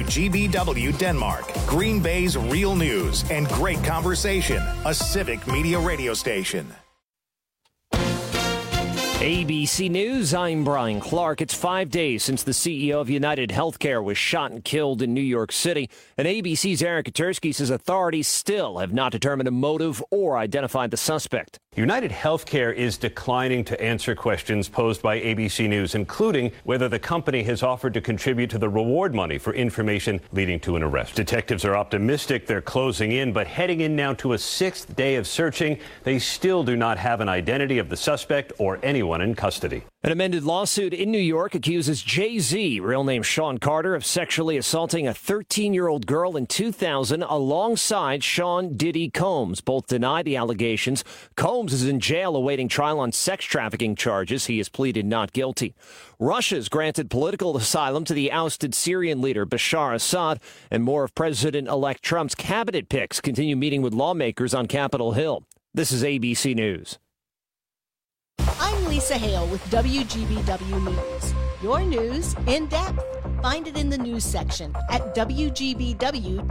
WGBW Denmark, Green Bay's real news and great conversation, a Civic Media radio station. ABC News, I'm Brian Clark. It's 5 days since the CEO of United Healthcare was shot and killed in New York City. And ABC's Eric Katursky says authorities still have not determined a motive or identified the suspect. United Healthcare is declining to answer questions posed by ABC News, including whether the company has offered to contribute to the reward money for information leading to an arrest. Detectives are optimistic they're closing in, but heading in now to a sixth day of searching, they still do not have an identity of the suspect or anyone in custody. An amended lawsuit in New York accuses Jay-Z, real name Sean Carter, of sexually assaulting a 13-year-old girl in 2000 alongside Sean Diddy Combs. Both deny the allegations. Combs is in jail awaiting trial on sex trafficking charges. He has pleaded not guilty. Russia's granted political asylum to the ousted Syrian leader Bashar Assad, and more of President-elect Trump's cabinet picks continue meeting with lawmakers on Capitol Hill. This is ABC News. I'm Lisa Hale with WGBW News. Your news in depth. Find it in the news section at WGBW.FM.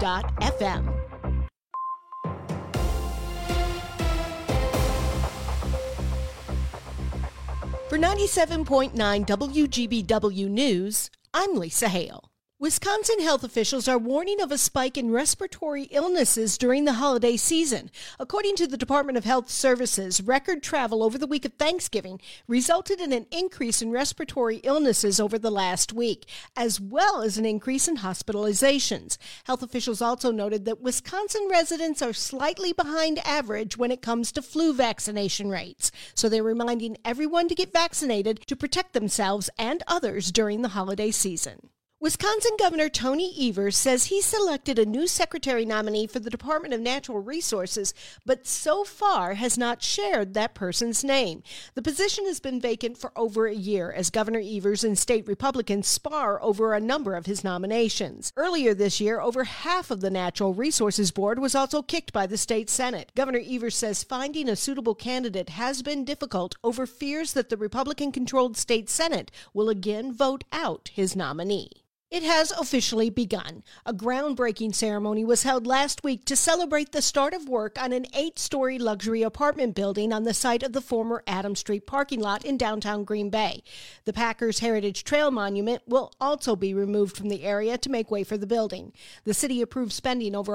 For 97.9 WGBW News, I'm Lisa Hale. Wisconsin health officials are warning of a spike in respiratory illnesses during the holiday season. According to the Department of Health Services, record travel over the week of Thanksgiving resulted in an increase in respiratory illnesses over the last week, as well as an increase in hospitalizations. Health officials also noted that Wisconsin residents are slightly behind average when it comes to flu vaccination rates. So they're reminding everyone to get vaccinated to protect themselves and others during the holiday season. Wisconsin Governor Tony Evers says he selected a new secretary nominee for the Department of Natural Resources, but so far has not shared that person's name. The position has been vacant for over a year as Governor Evers and state Republicans spar over a number of his nominations. Earlier this year, over half of the Natural Resources Board was also kicked by the state Senate. Governor Evers says finding a suitable candidate has been difficult over fears that the Republican-controlled state Senate will again vote out his nominee. It has officially begun. A groundbreaking ceremony was held last week to celebrate the start of work on an 8-story luxury apartment building on the site of the former Adams Street parking lot in downtown Green Bay. The Packers Heritage Trail Monument will also be removed from the area to make way for the building. The city approved spending over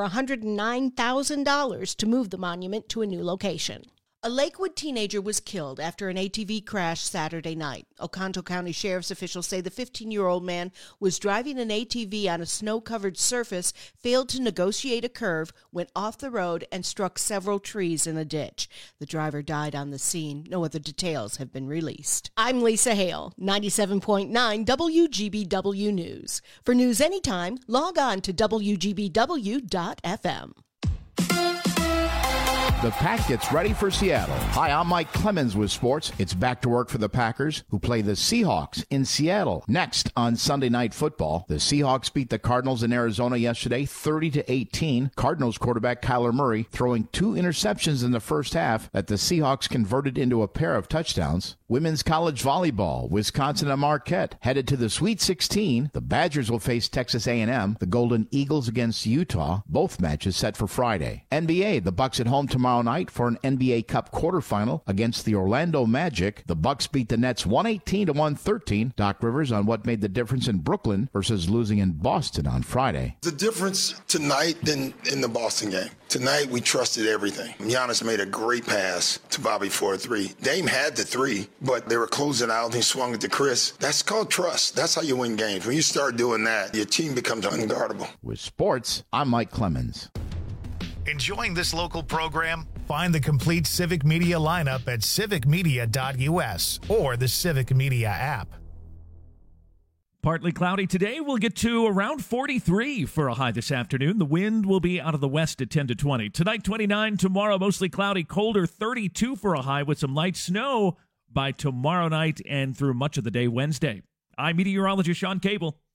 $109,000 to move the monument to a new location. A Lakewood teenager was killed after an ATV crash Saturday night. Oconto County Sheriff's officials say the 15-year-old man was driving an ATV on a snow-covered surface, failed to negotiate a curve, went off the road, and struck several trees in a ditch. The driver died on the scene. No other details have been released. I'm Lisa Hale, 97.9 WGBW News. For news anytime, log on to WGBW.FM. The Pack gets ready for Seattle. Hi, I'm Mike Clemens with sports. It's back to work for the Packers, who play the Seahawks in Seattle. Next on Sunday Night Football, the Seahawks beat the Cardinals in Arizona yesterday, 30-18. Cardinals quarterback Kyler Murray throwing 2 interceptions in the first half that the Seahawks converted into a pair of touchdowns. Women's college volleyball, Wisconsin and Marquette headed to the Sweet 16. The Badgers will face Texas A&M. The Golden Eagles against Utah. Both matches set for Friday. NBA, the Bucks at home tomorrow night for an NBA Cup quarterfinal against the Orlando Magic. The Bucks beat the Nets 118-113. Doc Rivers on what made the difference in Brooklyn versus losing in Boston on Friday. The difference tonight than in the Boston game. Tonight we trusted everything. Giannis made a great pass to Bobby for a 3. Dame had the 3, but they were closing out and he swung it to Chris. That's called trust. That's how you win games. When you start doing that, your team becomes unguardable. With sports, I'm Mike Clemens. Enjoying this local program? Find the complete Civic Media lineup at civicmedia.us or the Civic Media app. Partly cloudy today. We'll get to around 43 for a high this afternoon. The wind will be out of the west at 10 to 20. Tonight, 29. Tomorrow, mostly cloudy, colder, 32 for a high with some light snow by tomorrow night and through much of the day Wednesday. I'm meteorologist Sean Cable.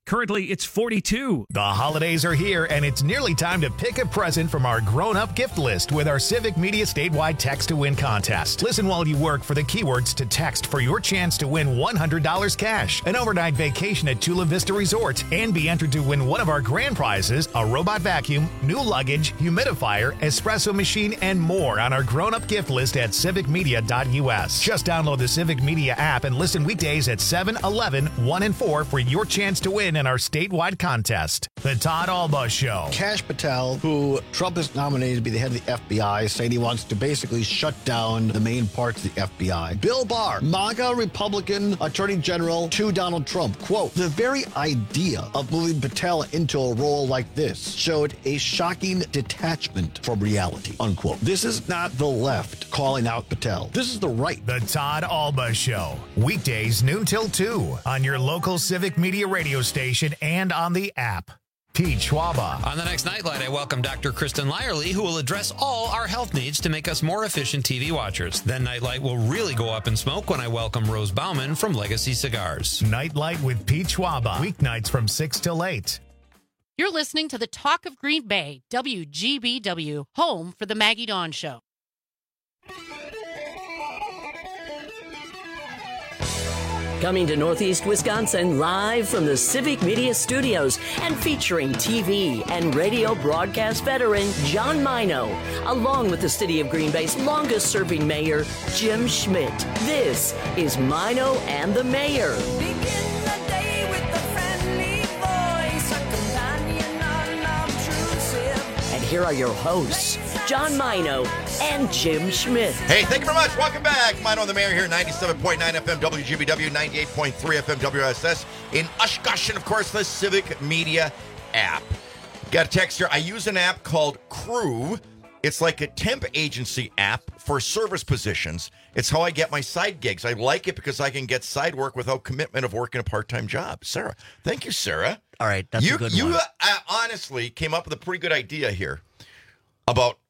Currently, it's 42. The holidays are here, and it's nearly time to pick a present from our grown-up gift list with our Civic Media statewide Text to Win contest. Listen while you work for the keywords to text for your chance to win $100 cash, an overnight vacation at Chula Vista Resort, and be entered to win one of our grand prizes, a robot vacuum, new luggage, humidifier, espresso machine, and more on our grown-up gift list at civicmedia.us. Just download the Civic Media app and listen weekdays at 7, 11, 1, and 4 for your chance to win in our statewide contest. The Todd Alba Show. Kash Patel, who Trump has nominated to be the head of the FBI, saying he wants to basically shut down the main parts of the FBI. Bill Barr, MAGA Republican Attorney General to Donald Trump. Quote, the very idea of moving Patel into a role like this showed a shocking detachment from reality, unquote. This is not the left calling out Patel. This is the right. The Todd Alba Show. Weekdays noon till 2 on your local Civic Media radio station and on the app. Pete Schwaba. On the next Nightlight, I welcome Dr. Kristen Lyerly, who will address all our health needs to make us more efficient TV watchers. Then Nightlight will really go up in smoke when I welcome Rose Bauman from Legacy Cigars. Nightlight with Pete Schwaba. Weeknights from 6 till 8. You're listening to the Talk of Green Bay, WGBW, home for the Maggie Dawn Show. Coming to Northeast Wisconsin live from the Civic Media Studios and featuring TV and radio broadcast veteran John Mino, along with the City of Green Bay's longest-serving mayor, Jim Schmidt. This is Mino and the Mayor. Begin the day with a friendly voice, a companion unobtrusive. And here are your hosts, John Mino and Jim Schmidt. Hey, thank you very much. Welcome back. Mino and the Mayor here, 97.9 FM WGBW, 98.3 FM WSS in Oshkosh, and of course, the Civic Media app. Got a text here. I use an app called Crew. It's like a temp agency app for service positions. It's how I get my side gigs. I like it because I can get side work without commitment of working a part-time job. Sarah. Thank you, Sarah. All right, that's a good one. You honestly came up with a pretty good idea here. About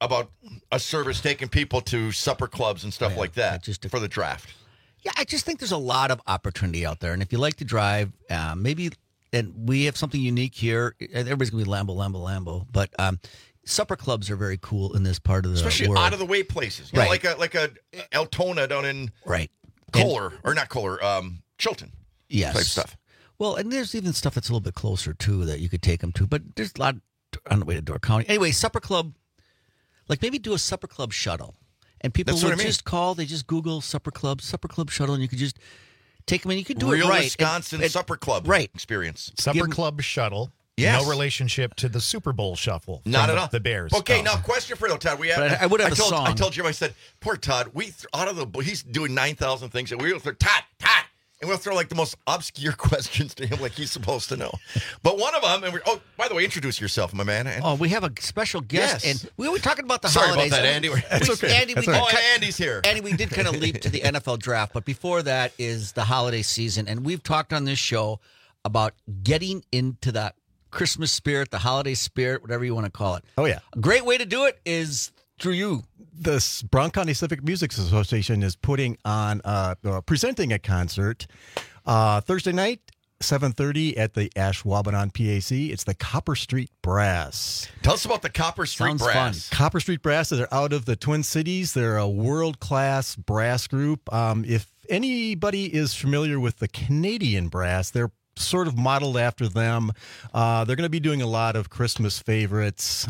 a service taking people to supper clubs and stuff like that for the draft. Yeah, I just think there's a lot of opportunity out there. And if you like to drive, maybe, and we have something unique here. Everybody's going to be Lambo. But supper clubs are very cool in this part of the Especially world. out-of-the-way places. You know, like a Altona down in Kohler, or not Kohler, Chilton. Yes. Type stuff. Well, and there's even stuff that's a little bit closer, too, that you could take them to. But there's a lot on the way to Door County. Anyway, supper club. Like maybe do a supper club shuttle. And people would just call, they just Google supper club shuttle, and you could just take them and you could do Real it right. Wisconsin supper club experience. Supper club shuttle. Yes. No relationship to the Super Bowl shuffle. Not at all. The Bears. Okay, now question for you, Todd. I would have a song. I song. told Jim, I said, poor Todd, he's doing 9,000 things, and we will throw, Todd, and we'll throw like the most obscure questions to him like he's supposed to know. But one of them, by the way, introduce yourself, my man. We have a special guest, and we were talking about the Sorry holidays. about that, Andy. That's okay. Andy, Andy's here. Andy, we did kind of leap to the NFL draft, but before that is the holiday season, and we've talked on this show about getting into that Christmas spirit, the holiday spirit, whatever you want to call it. Oh, yeah. A great way to do it is through you. The Brown County Civic Music Association is putting on, presenting a concert Thursday night, 7:30 at the Ashwaubenon PAC. It's the Copper Street Brass. Tell us about the Copper Street Brass. Fun. Copper Street Brass, they're out of the Twin Cities. They're a world-class brass group. If anybody is familiar with the Canadian brass, they're sort of modeled after them. They're going to be doing a lot of Christmas favorites.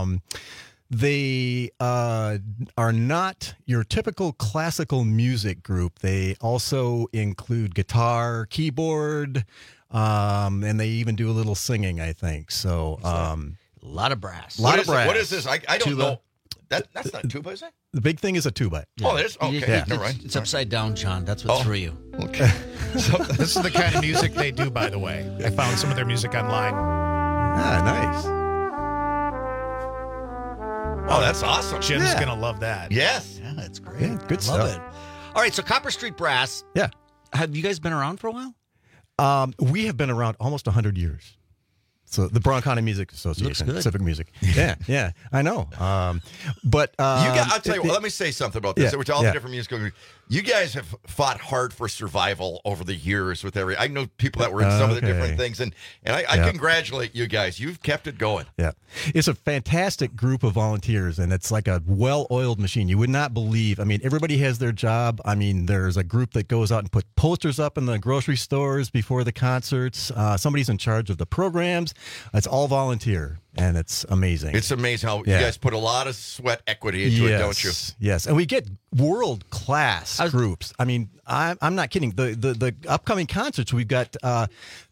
They are not your typical classical music group. They also include guitar, keyboard, and they even do a little singing, I think. So a lot of brass. What is this? I don't tuba. know. That's not tuba, is it? The big thing is a tuba. Oh, it is? Okay. Yeah. Right. It's upside down, John. That's what's for you. Okay. This is the kind of music they do, by the way. I found some of their music online. Ah, nice. Oh, that's awesome. Jim's going to love that. Yes. Yeah, that's great. Yeah, good Love stuff. it. All right, so Copper Street Brass. Yeah. Have you guys been around for a while? We have been around almost 100 years. So the Brown County Music Association, good. Civic Music. Yeah, I know. But I'll tell you what, let me say something about this. Yeah, Which all the different musical groups. You guys have fought hard for survival over the years with I know people that were in some of the different things, and I congratulate you guys. You've kept it going. Yeah. It's a fantastic group of volunteers, and it's like a well-oiled machine. You would not believe. I mean, everybody has their job. I mean, there's a group that goes out and put posters up in the grocery stores before the concerts. Somebody's in charge of the programs. It's all volunteer, and it's amazing. It's amazing how you guys put a lot of sweat equity into it, don't you? Yes, and we get world-class groups. I mean, I'm not kidding. The upcoming concerts, we've got 3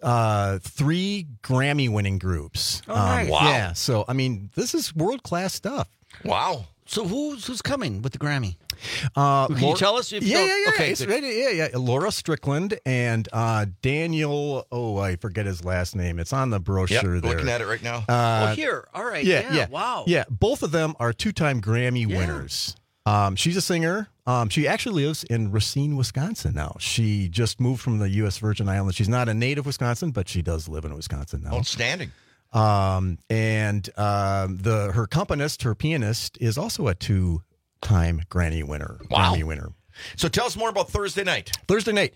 Grammy-winning groups. Oh, nice. Wow. Yeah, so, I mean, this is world-class stuff. Wow. So who's coming with the Grammy? Can you tell us? Yeah. Okay, It's ready. Yeah. Laura Strickland and Daniel. Oh, I forget his last name. It's on the brochure there. Looking at it right now. Here. All right. Yeah. Wow. Yeah. Both of them are 2-time Grammy winners. She's a singer. She actually lives in Racine, Wisconsin now. She just moved from the U.S. Virgin Islands. She's not a native Wisconsin, but she does live in Wisconsin now. Outstanding. And her accompanist, her pianist, is also a 2-time Grammy winner. Wow. Grammy winner. So tell us more about Thursday night. Thursday night.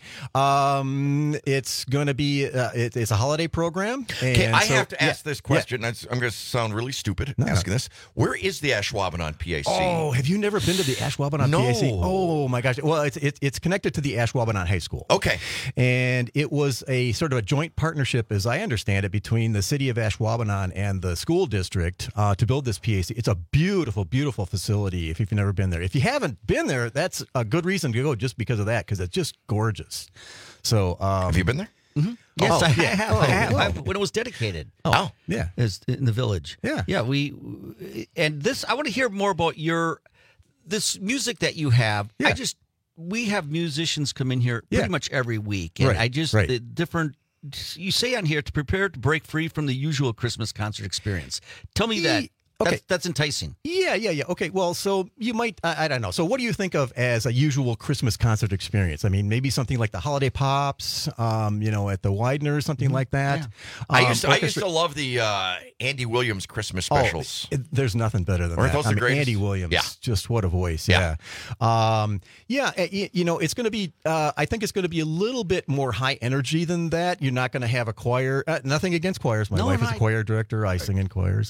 It's going to be it's a holiday program. Okay, and I have to ask this question. I'm going to sound really stupid asking this. Where is the Ashwaubenon PAC? Oh, have you never been to the Ashwaubenon PAC? Oh my gosh! Well, it's connected to the Ashwaubenon High School. Okay, and it was a sort of a joint partnership, as I understand it, between the city of Ashwaubenon and the school district to build this PAC. It's a beautiful, beautiful facility. If you've never been there, if you haven't been there, that's a good reason to go just because of that, because it's just gorgeous. So, have you been there? Mm-hmm. Yes, I have. When it was dedicated. Yeah, is in the village. Yeah. I want to hear more about this music that you have. Yeah. We have musicians come in here pretty much every week, and the different. You say on here to prepare to break free from the usual Christmas concert experience. Tell me that. Okay. That's enticing. Yeah. Okay, well, so you might, I don't know. So what do you think of as a usual Christmas concert experience? I mean, maybe something like the Holiday Pops, at the Widener, something like that. Yeah. I used to love the Andy Williams Christmas specials. There's nothing better than that. Those the greatest? Andy Williams, just what a voice. Yeah. It's going to be, I think it's going to be a little bit more high energy than that. You're not going to have a choir. Nothing against choirs. My wife is a choir director. I sing in choirs.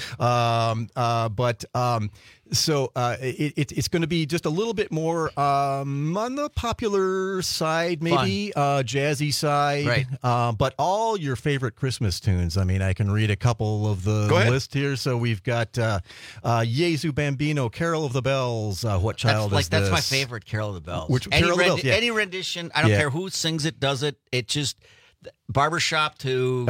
So it's going to be just a little bit more on the popular side, maybe jazzy side, right? But all your favorite Christmas tunes. I mean, I can read a couple of the list here. So we've got Jesu Bambino, Carol of the Bells. What child is this? That's my favorite, Carol of the Bells. Any rendition. I don't care who sings it, does it. It just barbershop to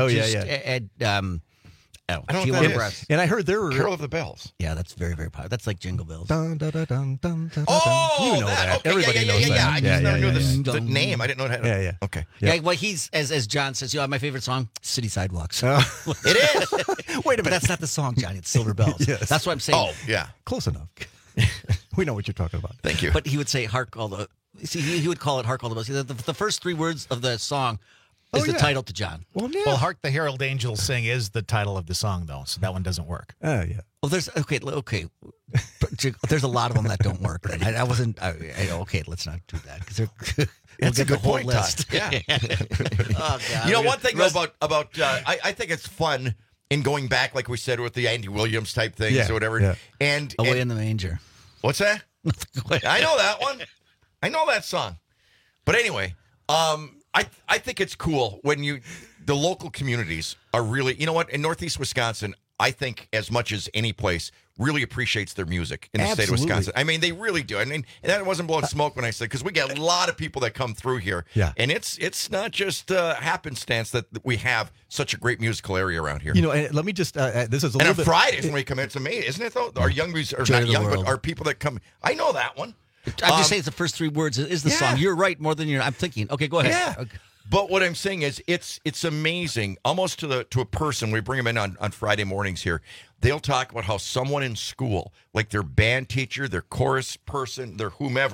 I don't know what that is. And I heard there were Carol of the Bells. Yeah, that's very, very popular. That's like Jingle Bells. Dun, dun, dun, dun, dun, dun, oh, you know that. Okay, Everybody knows that. I just never knew the name. I didn't know that. Yeah. Okay. Yeah. Well, he's as John says. My favorite song, City Sidewalks. It is. Wait a minute. But that's not the song, Johnny. It's Silver Bells. Yes. That's what I'm saying. Oh, yeah. Close enough. We know what you're talking about. Thank you. But he would say, "Hark all the." See, he would call it "Hark all the bells." The first 3 words of the song is the title to John. Well, Hark the Herald Angels Sing is the title of the song, though, so that one doesn't work. Yeah. Well, there's there's a lot of them that don't work. Right? I wasn't. Okay, let's not do that because we'll get the whole list. Yeah. Oh God. One thing about I think it's fun in going back, like we said, with the Andy Williams type things or whatever. Yeah. And Away in the Manger. What's that? I know that one. I know that song. But anyway, I think it's cool when the local communities are really, you know what, in Northeast Wisconsin, I think as much as any place really appreciates their music in the state of Wisconsin. I mean, they really do. I mean, and that wasn't blowing smoke when I said, because we get a lot of people that come through here. Yeah. And it's not just happenstance that we have such a great musical area around here. And let me just, this is a little bit. And on Fridays when we come in, it's amazing, isn't it, though? Our young musicians, or not young, but our people that come. I know that one. I'm just saying it's the first 3 words is the song. You're right more than I'm thinking. Okay, go ahead. Yeah. Okay. But what I'm saying is it's amazing, almost to a person. We bring them in on Friday mornings here. They'll talk about how someone in school, like their band teacher, their chorus person, their whomever,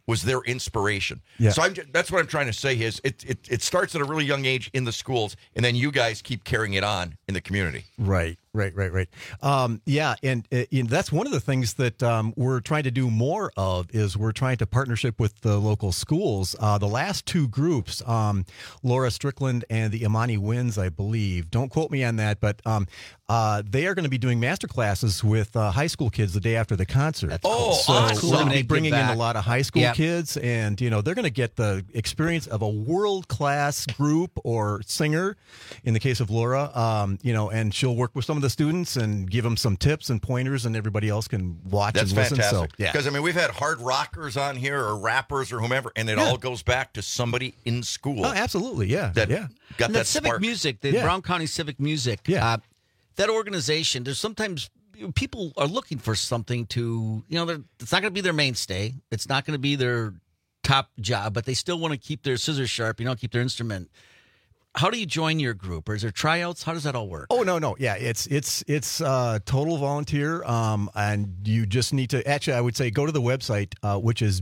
was their inspiration. Yeah. So that's what I'm trying to say is it starts at a really young age in the schools, and then you guys keep carrying it on in the community. Right. Yeah, and that's one of the things that we're trying to do more of is we're trying to partnership with the local schools. The last two groups, Laura Strickland and the Imani Winds, I believe. Don't quote me on that, but they are going to be doing master classes with high school kids the day after the concert. That's cool. So awesome. we're going to be bringing in a lot of high school Yep. kids, and they're going to get the experience of a world-class group or singer. In the case of Laura, and she'll work with some of the students and give them some tips and pointers, and everybody else can watch That's and listen. fantastic. So, yeah. Because, we've had hard rockers on here or rappers or whomever, and it all goes back to somebody in school. Oh, absolutely, yeah. That got And that Civic spark. Music, the Brown County Civic Music, that organization, there's sometimes people are looking for something to, it's not going to be their mainstay. It's not going to be their top job, but they still want to keep their scissors sharp, keep their instrument. How do you join your group? Or is there tryouts? How does that all work? Oh, no. Yeah, it's total volunteer, and you just need to, actually, I would say go to the website, which is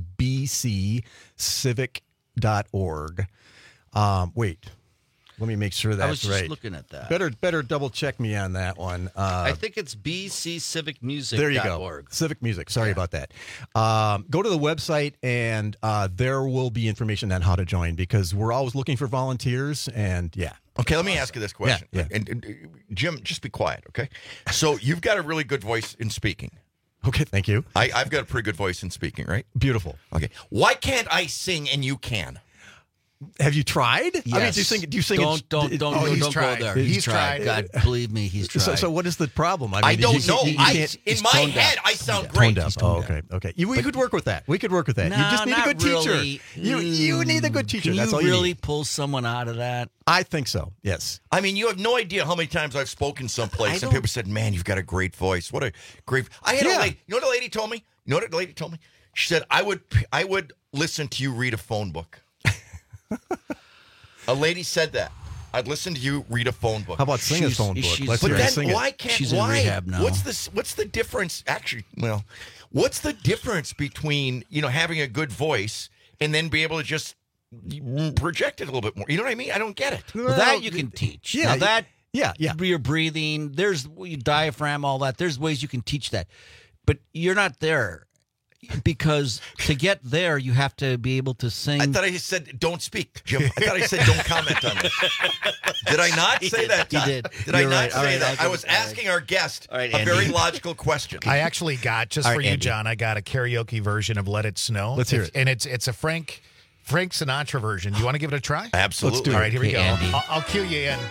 bccivic.org. Wait, let me make sure that's right. I was just looking at that. Better double check me on that one. I think it's bccivicmusic.org. There you go. Civic Music. Sorry about that. Go to the website, and there will be information on how to join because we're always looking for volunteers. And Okay, let me ask you this question. Yeah. And Jim, just be quiet, okay? So you've got a really good voice in speaking. Okay, thank you. I've got a pretty good voice in speaking, right? Beautiful. Okay. Why can't I sing and you can? Have you tried? Yes. Do you sing? Don't he's go tried. there. He's tried. God, believe me, he's tried. So what is the problem? I don't know. You can't, in my head, I sound tone great. deaf. Oh, okay. We could work with that. We could work with that. No, you just need a not good really. teacher. You need a good teacher. Can That's you all you really need. pull someone out of that? I think so. Yes. You have no idea how many times I've spoken someplace and people said, "Man, you've got a great voice. What a great." I had a lady. You know what the lady told me? She said, "I would listen to you read a phone book." A lady said that. I'd listen to you read a phone book. How about sing a phone book? But then why can't she's in rehab now. What's the difference? Actually, what's the difference between having a good voice and then be able to just project it a little bit more? You know what I mean? I don't get it. Well, that you can teach. Yeah. Now that Yeah. your breathing, there's your diaphragm, all that. There's ways you can teach that, but you're not there. Because to get there, you have to be able to sing. I thought I said don't speak, Jim. I thought I said don't comment on this. Did I not say that? You did. Did I not say that? I was asking our guest a very logical question. I actually got, just for you, John, I got a karaoke version of Let It Snow. Let's hear it. And it's a Frank Sinatra version. You want to give it a try? Absolutely. Let's do it. All right, here we go. Andy. I'll cue you in.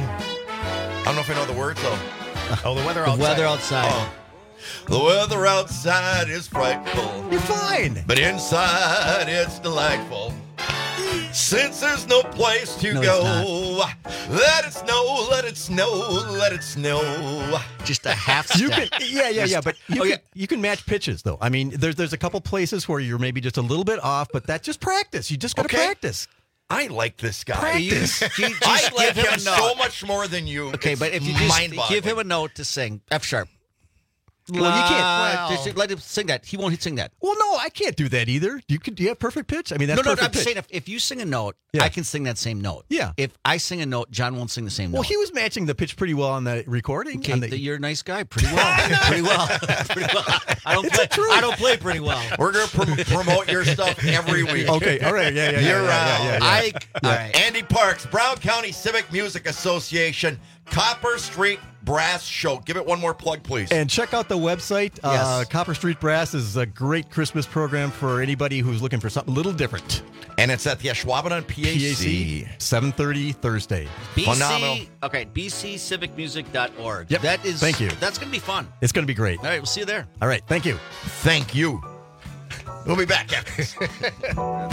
I don't know if I know the words, though. Oh, the weather the outside. weather outside. Oh. The weather outside is frightful, You're fine. but inside it's delightful. Since there's no place to No, go, let it snow, let it snow, let it snow. Just a half step. You can, yeah. But you can match pitches, though. There's a couple places where you're maybe just a little bit off, but that's just practice. You just got to practice. I like this guy. Practice. I like give him him a note. so much more than you. Okay, It's but if you just mind-boggling. give him a note to sing, F sharp. Well, you can't. Just let him sing that. He won't sing that. Well, no, I can't do that either. You have perfect pitch. That's No, perfect I'm pitch. saying if you sing a note, Yeah. I can sing that same note. Yeah. If I sing a note, John won't sing the same Well, note. he was matching the pitch pretty well on the recording. Okay, you're a nice guy. Pretty well. Pretty well. Pretty well. I don't play pretty well. We're going to promote your stuff every week. Okay, all right, yeah. Year round. Yeah. All right. Andy Parks, Brown County Civic Music Association, Copper Street Brass Show. Give it one more plug, please. And check out the website. Yes. Copper Street Brass is a great Christmas program for anybody who's looking for something a little different. And it's at the Ashwaubenon PAC. 7:30 Thursday. Phenomenal. Okay, bccivicmusic.org. Yep. That is. Thank you. That's going to be fun. It's going to be great. All right, we'll see you there. All right, thank you. Thank you. We'll be back after this.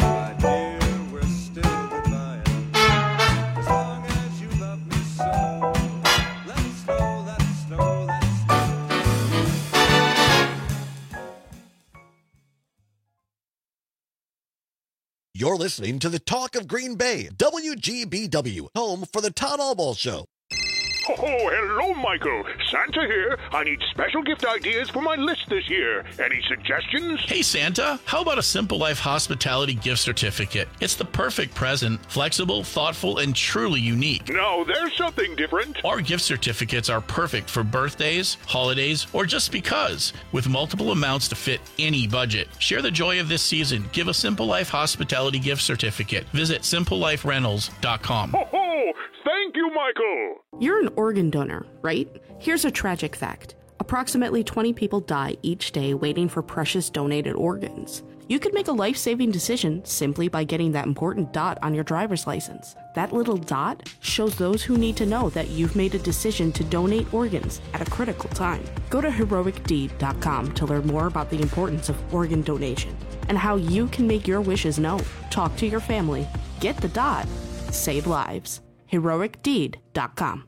You're listening to the Talk of Green Bay, WGBW, home for the Todd Allball Show. Oh, hello, Michael. Santa here. I need special gift ideas for my list this year. Any suggestions? Hey, Santa, how about a Simple Life Hospitality gift certificate? It's the perfect present, flexible, thoughtful, and truly unique. No, there's something different. Our gift certificates are perfect for birthdays, holidays, or just because, with multiple amounts to fit any budget. Share the joy of this season. Give a Simple Life Hospitality gift certificate. Visit simpleliferentals.com. Ho, thank you, Michael. You're an organ donor, right? Here's a tragic fact. Approximately 20 people die each day waiting for precious donated organs. You could make a life-saving decision simply by getting that important dot on your driver's license. That little dot shows those who need to know that you've made a decision to donate organs at a critical time. Go to heroicdeed.com to learn more about the importance of organ donation and how you can make your wishes known. Talk to your family. Get the dot. Save lives. heroicdeed.com.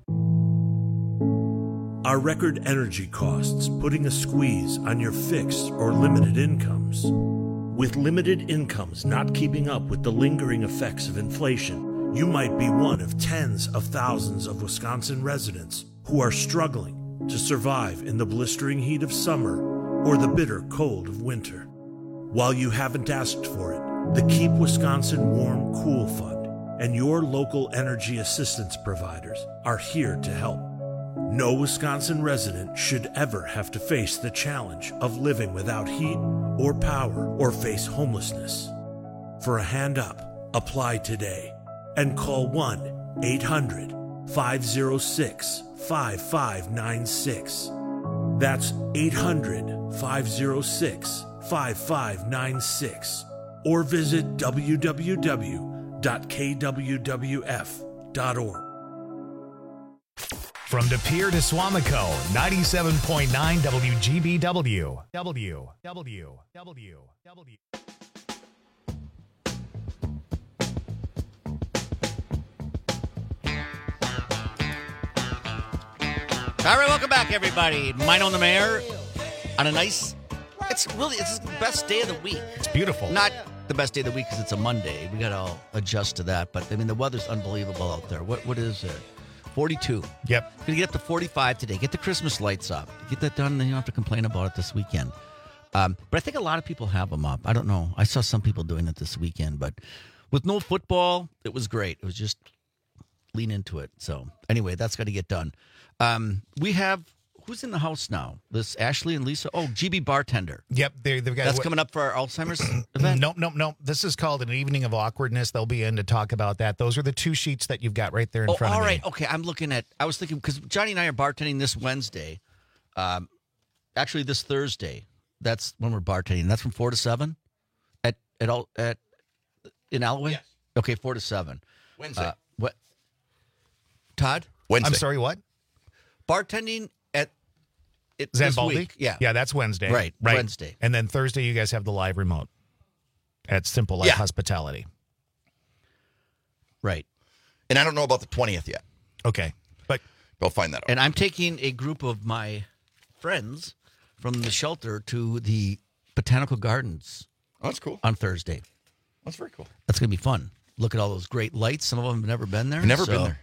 Are record energy costs putting a squeeze on your fixed or limited incomes? With limited incomes not keeping up with the lingering effects of inflation, you might be one of tens of thousands of Wisconsin residents who are struggling to survive in the blistering heat of summer or the bitter cold of winter. While you haven't asked for it, the Keep Wisconsin Warm Cool Fund and your local energy assistance providers are here to help. No Wisconsin resident should ever have to face the challenge of living without heat or power or face homelessness. For a hand up, apply today and call 1-800-506-5596. That's 800-506-5596. Or visit www.kwwf.org. From De Pere to Swamico, 97.9 WGBW. W. All right, welcome back, everybody. Mine on the Mayor on a nice. It's the best day of the week. It's beautiful. Not the best day of the week because it's a Monday. We got to adjust to that. But I mean, the weather's unbelievable out there. What is it? 42. Yep. Gonna get up to 45 today. Get the Christmas lights up. Get that done, and then you don't have to complain about it this weekend. But I think a lot of people have them up. I don't know. I saw some people doing it this weekend, but with no football, it was great. It was just lean into it. So anyway, that's got to get done. We have who's in the house now? This Ashley and Lisa. Oh, GB Bartender. Yep, they've got that's coming up for our Alzheimer's event. No. This is called an evening of awkwardness. They'll be in to talk about that. Those are the two sheets that you've got right there in front of me. All right. Okay, I was thinking because Johnny and I are bartending this Wednesday. Actually, this Thursday. That's when we're bartending. That's from 4 to 7 in Alloway. Yes. Okay, 4 to 7. Wednesday. What? Todd? Wednesday. I'm sorry. What? Bartending at Zambaldi? Yeah, that's Wednesday. Right. Wednesday. And then Thursday, you guys have the live remote at Simple Life Hospitality. Right. And I don't know about the 20th yet. Okay. But we'll find that out. And I'm taking a group of my friends from the shelter to the Botanical Gardens. Oh, that's cool. On Thursday. That's very cool. That's going to be fun. Look at all those great lights. Some of them have never been there. I've never been there.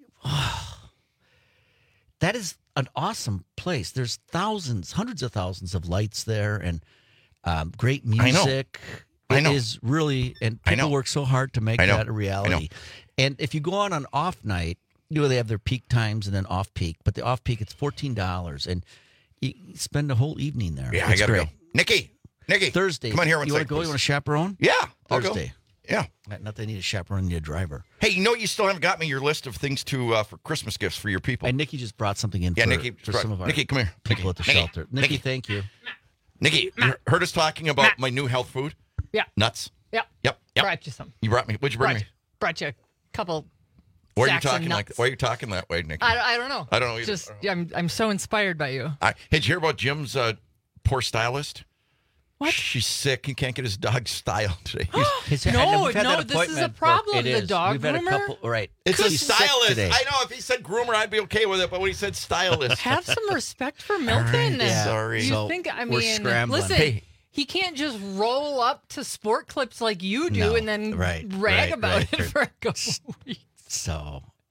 That is an awesome place. There's thousands, hundreds of thousands of lights there and great music. I know. It is really, and people work so hard to make that a reality. And if you go on an off night, they have their peak times and then off peak. But the off peak, it's $14, and you spend a whole evening there. Yeah, it's I got to great. go. Nikki, Thursday. come on here one You want to go? please. You want to chaperone? Yeah, Thursday. I'll go. Yeah. Not that I need a chaperone, I need a driver. Hey, you still haven't got me your list of things to for Christmas gifts for your people. And Nikki just brought something in for some of our Nikki, come here. people at the shelter. Nikki, thank you. Nikki, you heard us talking about my new health food? Yeah. Nuts? Yep. Yep. Brought you some. You brought me. What'd you bring me? Brought you a couple. Why are you sacks of talking nuts. like? Why are you talking that way, Nikki? I don't know. I don't know either. Just I'm so inspired by you. Hey, did you hear about Jim's poor stylist? What? She's sick. He can't get his dog styled today. No, this is a problem. The dog groomer. Right. It's a He's sick stylist. today. I know. If he said groomer, I'd be okay with it. But when he said stylist, Have some respect for Milton. Yeah. Sorry. You So, think? I we're mean, scrambling. listen. Hey. He can't just roll up to sport clips like you do and then rag about it for a couple weeks. So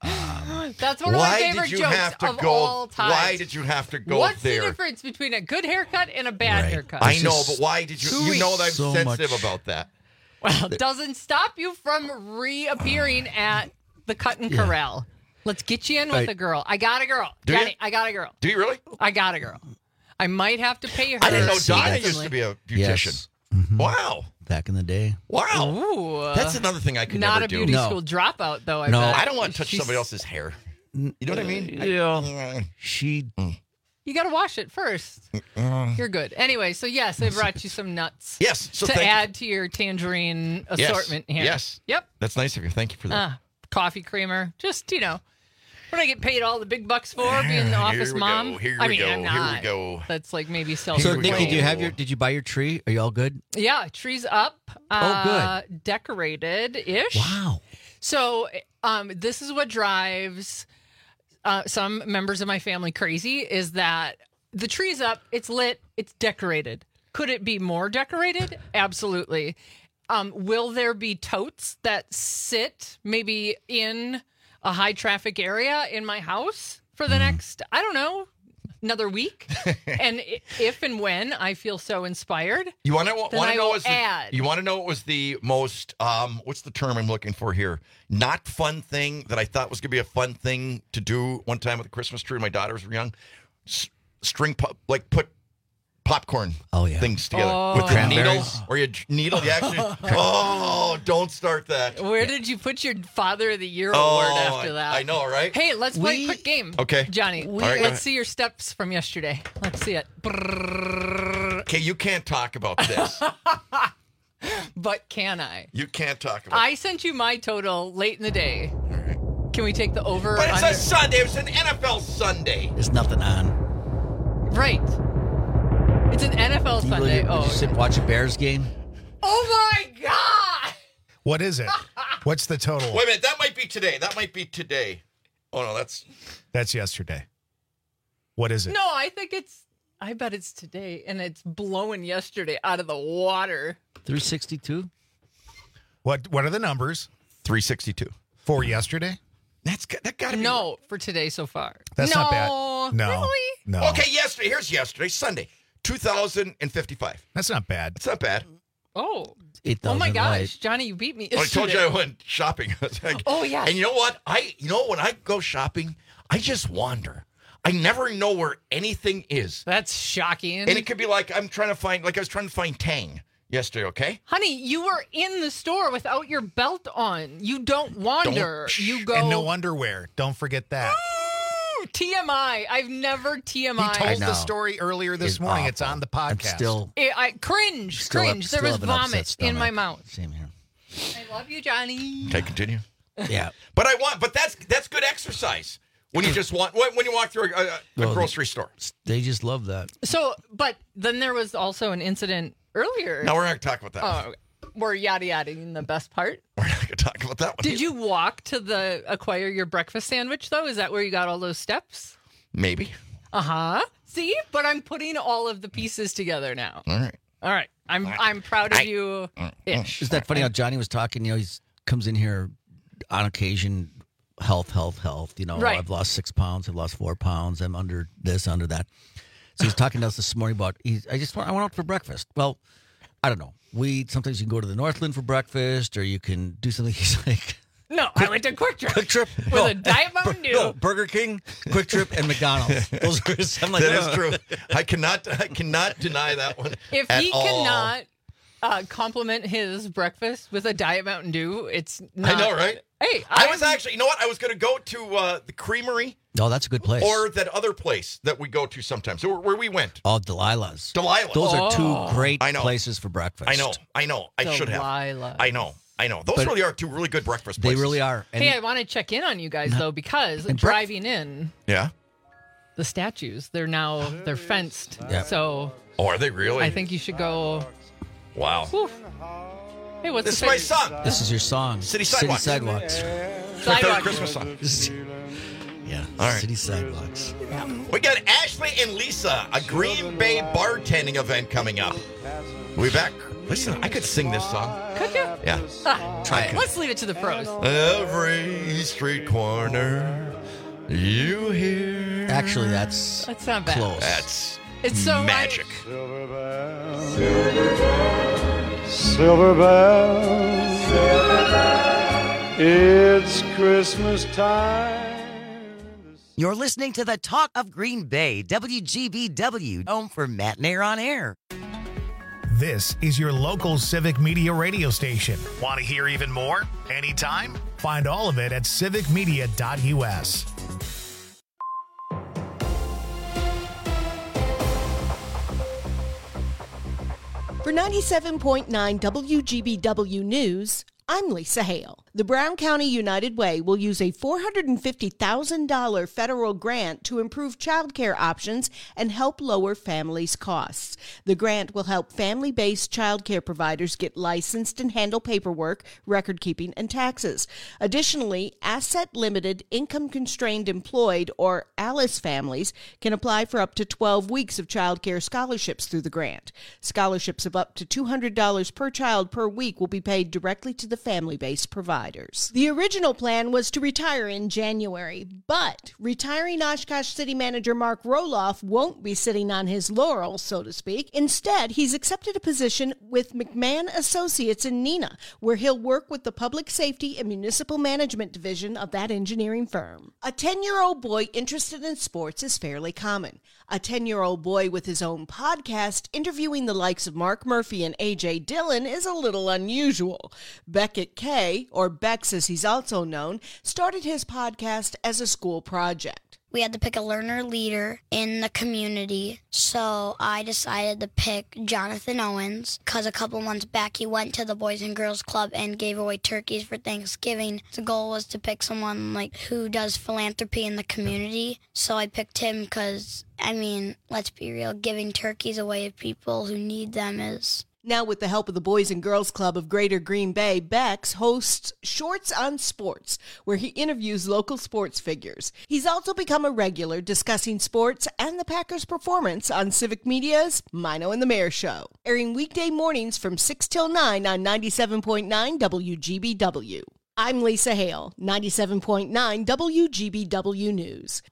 That's one of my favorite jokes of all time. Why did you have to go What's there? the difference between a good haircut and a bad haircut? I know, but why did you? You know that I'm so sensitive much. about that. Well, it doesn't stop you from reappearing at the Cut and Corral. Let's get you in with a girl. I got a girl. Do Johnny, you? I got a girl. Do you really? I got a girl. I might have to pay her. I didn't know Donna used to be a beautician. Yes. Mm-hmm. Wow. Back in the day. Wow. Ooh, That's another thing I could not never a do. beauty school dropout, though. I No. bet. I don't want to touch somebody else's hair. You know what I mean? She. You got to wash it first. You're good. Anyway, so yes, I brought you some nuts. Yes. So to thank add to your tangerine assortment here. Yes. Yep. That's nice of you. Thank you for that. Coffee creamer. Just, what I get paid all the big bucks for, being the office mom. Here I we mean, go. I'm not. Here we go. That's like maybe So, self-proclaimed. Nikki, did you buy your tree? Are you all good? Yeah, tree's up. Good. Decorated-ish. Wow. So this is what drives some members of my family crazy, is that the tree's up, it's lit, it's decorated. Could it be more decorated? Absolutely. Will there be totes that sit maybe in a high traffic area in my house for the next, I don't know, another week? And if and when I feel so inspired, You want to know? add. You want to know what was the most? What's the term I'm looking for here? Not fun thing that I thought was going to be a fun thing to do one time with a Christmas tree when my daughters were young. Put popcorn things together with the needle, or you needle the action. Don't start that. Where did you put your Father of the Year award after that? I know, right? Hey, let's play a quick game. Okay. Johnny, All right, go let's ahead. see your steps from yesterday. Let's see it. Okay, you can't talk about this. But can I? You can't talk about I sent you my total late in the day. Can we take the over? But it's under? a Sunday. It's an NFL Sunday. There's nothing on. Right. It's an NFL Sunday. Did you sit and watch a Bears game? Oh my God! What is it? What's the total? Wait a minute. That might be today. Oh, no, That's yesterday. What is it? No, I bet it's today, and it's blowing yesterday out of the water. 362. What are the numbers? 362. For yesterday? That got to be. No, for today so far. That's not bad. No. Really? No. Okay, here's yesterday, Sunday. 2,055. That's not bad. It's not bad. Oh. 8,000 Oh my gosh, light. Johnny, you beat me. I told you yesterday. I went shopping. Oh, yeah. And you know what? When I go shopping, I just wander. I never know where anything is. That's shocking. And it could be like I was trying to find Tang yesterday, okay? Honey, you were in the store without your belt on. You don't wander. You go. And no underwear. Don't forget that. TMI. I've never TMI. He told the story earlier this morning. awful. It's on the podcast. I cringe. Still Cringe. There was have an upset vomit in stomach. my mouth. Same here. I love you, Johnny. Okay, continue. Yeah. But that's good exercise. When you just when you walk through a grocery store. They just love that. So, but then there was also an incident earlier. No, we're not going to talk about that. Oh, okay. We're yada-yadaing the best part. We're not going to talk about that one. Did you walk to acquire your breakfast sandwich, though? Is that where you got all those steps? Maybe. Uh-huh. See? But I'm putting all of the pieces together now. All right. I'm proud of you. Ish. Is that funny how Johnny was talking? He comes in here on occasion, health. Right. I've lost 6 pounds. I've lost 4 pounds. I'm under this, under that. So he's talking to us this morning about, I went out for breakfast. Well, I don't know. Sometimes you can go to the Northland for breakfast, or you can do something. He's like, No, I went to Quick Trip. Quick Trip with a Diet Mountain Dew. No, Burger King, Quick Trip, and McDonald's. Those are. I'm like, that is true. I cannot deny that one. If at he all. cannot compliment his breakfast with a Diet Mountain Dew, it's not. I know, right? Hey, I was actually, you know what? I was going to go to the Creamery. Oh, that's a good place. Or that other place that we go to sometimes. Where we went. Oh, Delilah's. Those are two great places for breakfast. I know. I should have. I know. Those really are two really good breakfast places. They really are. And hey, I want to check in on you guys, though, because driving in, yeah, the statues, they're fenced. Yeah. So. Oh, are they really? I think you should go. Wow. Whew. Hey, what's this is my song. This is your song. City Sidewalks. It's my third Christmas song. Yeah. All right. City Sidewalks. We got Ashley and Lisa, a Green Bay bartending event coming up. We'll be back Listen, I could sing this song. Could you? Yeah. Try it. Let's leave it to the pros. Every street corner you hear. Actually, that's not bad. Close. It's so magic. Silver bells, it's Christmas time. You're listening to the Talk of Green Bay, WGBW, home for Matt and Air on Air. This is your local Civic Media radio station. Want to hear even more? Anytime? Find all of it at civicmedia.us. For 97.9 WGBW News, I'm Lisa Hale. The Brown County United Way will use a $450,000 federal grant to improve child care options and help lower families' costs. The grant will help family-based child care providers get licensed and handle paperwork, record-keeping, and taxes. Additionally, asset-limited, income-constrained employed, or ALICE families can apply for up to 12 weeks of child care scholarships through the grant. Scholarships of up to $200 per child per week will be paid directly to the family-based providers. The original plan was to retire in January, but retiring Oshkosh City Manager Mark Roloff won't be sitting on his laurels, so to speak. Instead, he's accepted a position with McMahon Associates in Neenah, where he'll work with the Public Safety and Municipal Management Division of that engineering firm. A 10-year-old boy interested in sports is fairly common. A 10-year-old boy with his own podcast interviewing the likes of Mark Murphy and A.J. Dillon is a little unusual. Beckett K, or Bex as he's also known, started his podcast as a school project. We had to pick a learner leader in the community, so I decided to pick Jonathan Owens, because a couple months back he went to the Boys and Girls Club and gave away turkeys for Thanksgiving. The goal was to pick someone who does philanthropy in the community, so I picked him because, let's be real, giving turkeys away to people who need them is... Now, with the help of the Boys and Girls Club of Greater Green Bay, Bex hosts Shorts on Sports, where he interviews local sports figures. He's also become a regular discussing sports and the Packers' performance on Civic Media's Mino and the Mayor Show, airing weekday mornings from 6 till 9 on 97.9 WGBW. I'm Lisa Hale, 97.9 WGBW News.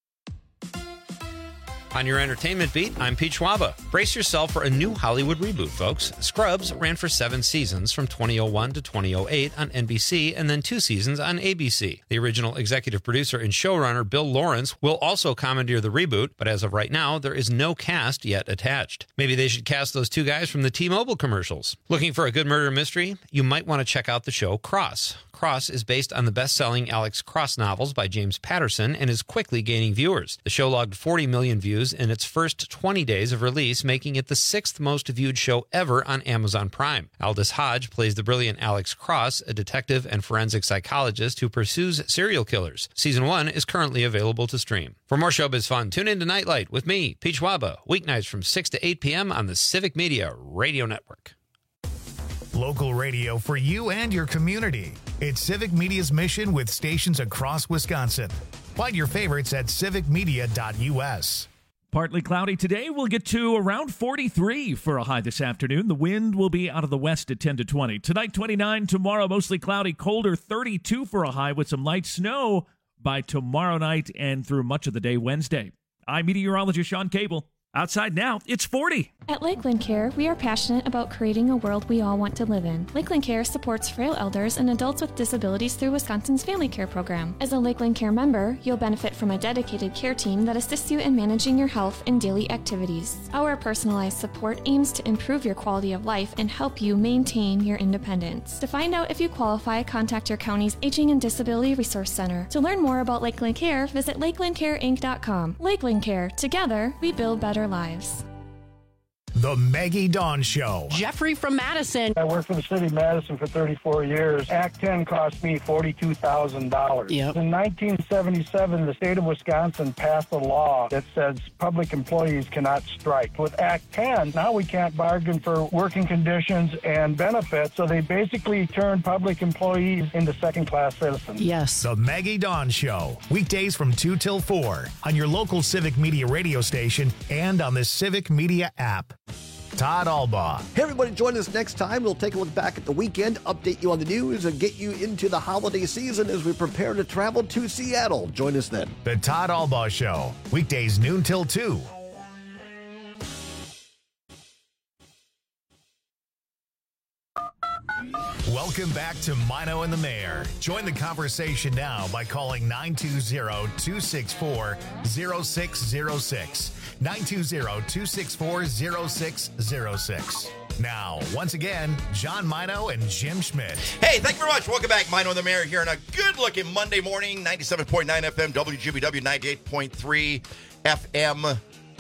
On your entertainment beat, I'm Pete Schwaba. Brace yourself for a new Hollywood reboot, folks. Scrubs ran for 7 seasons from 2001 to 2008 on NBC and then 2 seasons on ABC. The original executive producer and showrunner Bill Lawrence will also commandeer the reboot, but as of right now, there is no cast yet attached. Maybe they should cast those 2 guys from the T-Mobile commercials. Looking for a good murder mystery? You might want to check out the show Cross. Cross is based on the best-selling Alex Cross novels by James Patterson and is quickly gaining viewers. The show logged 40 million views in its first 20 days of release, making it the 6th most viewed show ever on Amazon Prime. Aldous Hodge plays the brilliant Alex Cross, a detective and forensic psychologist who pursues serial killers. Season 1 is currently available to stream. For more showbiz fun, tune in to Nightlight with me, Pete Schwaba, weeknights from 6 to 8 p.m. on the Civic Media Radio Network. Local radio for you and your community. It's Civic Media's mission with stations across Wisconsin. Find your favorites at civicmedia.us. Partly cloudy today. We'll get to around 43 for a high this afternoon. The wind will be out of the west at 10 to 20. Tonight, 29. Tomorrow, mostly cloudy, colder, 32 for a high with some light snow by tomorrow night and through much of the day Wednesday. I'm meteorologist Sean Cable. Outside now, it's 40. At Lakeland Care, we are passionate about creating a world we all want to live in. Lakeland Care supports frail elders and adults with disabilities through Wisconsin's Family Care Program. As a Lakeland Care member, you'll benefit from a dedicated care team that assists you in managing your health and daily activities. Our personalized support aims to improve your quality of life and help you maintain your independence. To find out if you qualify, contact your county's Aging and Disability Resource Center. To learn more about Lakeland Care, visit lakelandcareinc.com. Lakeland Care. Together, we build better lives. The Maggie Dawn Show. Jeffrey from Madison. I worked for the city of Madison for 34 years. Act 10 cost me $42,000. Yep. In 1977, the state of Wisconsin passed a law that says public employees cannot strike. With Act 10, now we can't bargain for working conditions and benefits, so they basically turned public employees into second-class citizens. Yes. The Maggie Dawn Show. Weekdays from 2 till 4 on your local Civic Media radio station and on the Civic Media app. Todd Albaugh. Hey, everybody, join us next time. We'll take a look back at the weekend, update you on the news, and get you into the holiday season as we prepare to travel to Seattle. Join us then. The Todd Albaugh Show, weekdays noon till 2. Welcome back to Mino and the Mayor. Join the conversation now by calling 920-264-0606. 920-264-0606. Now, once again, John Mino and Jim Schmidt. Hey, thank you very much. Welcome back. Mino and the Mayor here on a good-looking Monday morning, 97.9 FM, WGBW, 98.3 FM.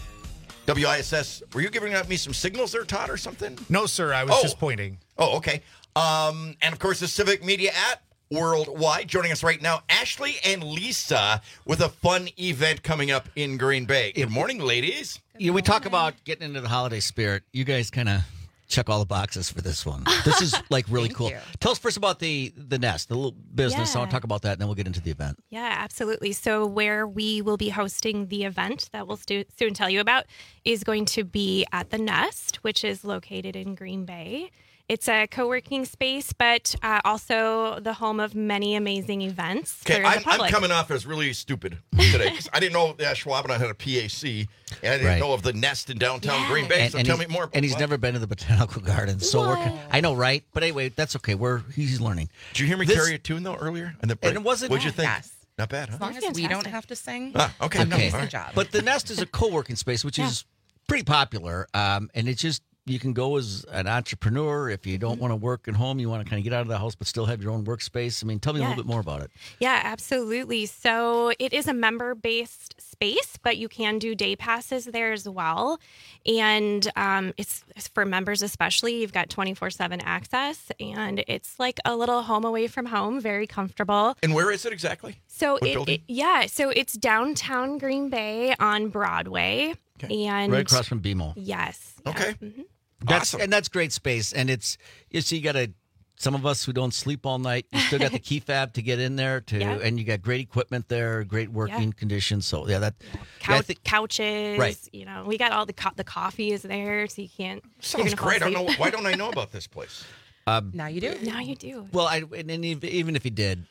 WISS. Were you giving me some signals there, Todd, or something? No, sir. I was just pointing. Oh, okay. And, of course, the Civic Media app worldwide. Joining us right now, Ashley and Lisa with a fun event coming up in Green Bay. Good morning, ladies. We talk about getting into the holiday spirit. You guys kind of check all the boxes for this one. This is like really cool. You. Tell us first about the Nest, the little business. Yeah. I want to talk about that, and then we'll get into the event. Yeah, absolutely. So where we will be hosting the event that we'll soon tell you about is going to be at the Nest, which is located in Green Bay. It's a co-working space, but also the home of many amazing events for the public. I'm coming off as really stupid today because I didn't know that Schwab and I had a PAC, and I didn't know of the Nest in downtown Green Bay. So tell me more. And he's never been to the Botanical Gardens, so I know, right? But anyway, that's okay. He's learning. Did you hear me carry a tune though earlier? And it wasn't. What'd you think? Yes. Not bad, huh? As long as we don't have to sing. Okay. Amazing job. But the Nest is a co-working space, which is pretty popular, and it's just. You can go as an entrepreneur if you don't want to work at home. You want to kind of get out of the house but still have your own workspace. I mean, tell me a little bit more about it. Yeah, absolutely. So it is a member-based space, but you can do day passes there as well. And it's for members especially. You've got 24/7 access, and it's like a little home away from home, very comfortable. And where is it exactly? So so it's downtown Green Bay on Broadway. Okay. And right across from BMO. Yes. Okay. Mm-hmm. That's great space, and you got some of us who don't sleep all night. You still got the key fob to get in there and you got great equipment there, great working conditions. So couches. Right. We got all the coffee is there, so you can't. Sounds great. I don't know. Why don't I know about this place? Now you do. Now you do. Well, and even if you did,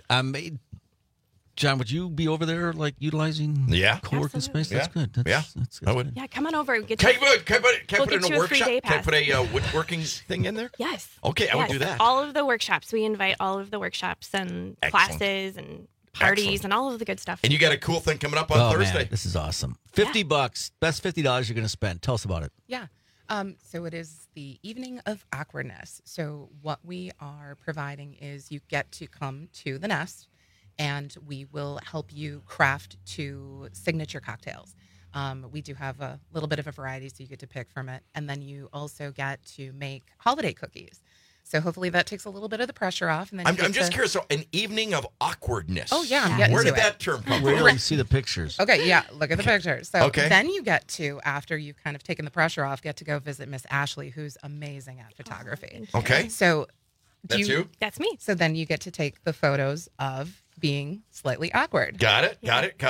John, would you be over there, like, utilizing co-working space? That's good. That's I would. Yeah, come on over. Can I put in a workshop? Can I put a woodworking thing in there? Yes. Okay, I would do that. All of the workshops. We invite all of the workshops and classes and parties and all of the good stuff. And you got a cool thing coming up on Thursday. Man, this is awesome. $50, best $50 you're going to spend. Tell us about it. Yeah. So it is the Evening of Awkwardness. So what we are providing is you get to come to the Nest, and we will help you craft 2 signature cocktails. We do have a little bit of a variety, so you get to pick from it. And then you also get to make holiday cookies. So hopefully that takes a little bit of the pressure off. And then I'm just curious. So an evening of awkwardness. Oh, yeah. I'm getting Where to did that term come from? Where do you see the pictures? Okay, yeah. Look at the pictures. So then you get to, after you've kind of taken the pressure off, get to go visit Miss Ashley, who's amazing at photography. Okay. So that's you? That's me. So then you get to take the photos of being slightly awkward. Got it.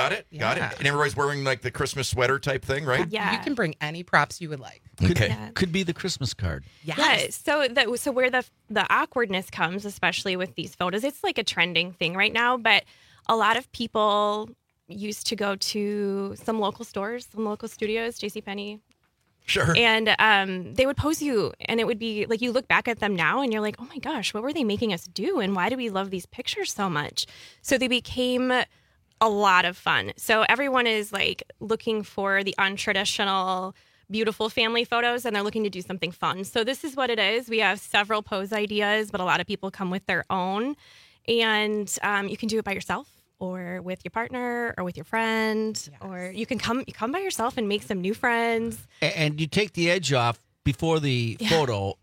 And everybody's wearing like the Christmas sweater type thing, right? Yeah. You can bring any props you would like. Could be the Christmas card. Yes. Yeah. So where the awkwardness comes, especially with these photos, it's like a trending thing right now. But a lot of people used to go to some local stores, some local studios, JCPenney. Sure. And they would pose you, and it would be like you look back at them now and you're like, oh my gosh, what were they making us do? And why do we love these pictures so much? So they became a lot of fun. So everyone is like looking for the untraditional, beautiful family photos, and they're looking to do something fun. So this is what it is. We have several pose ideas, but a lot of people come with their own. And you can do it by yourself, or with your partner, or with your friend, or you can come by yourself and make some new friends. And you take the edge off before the photo.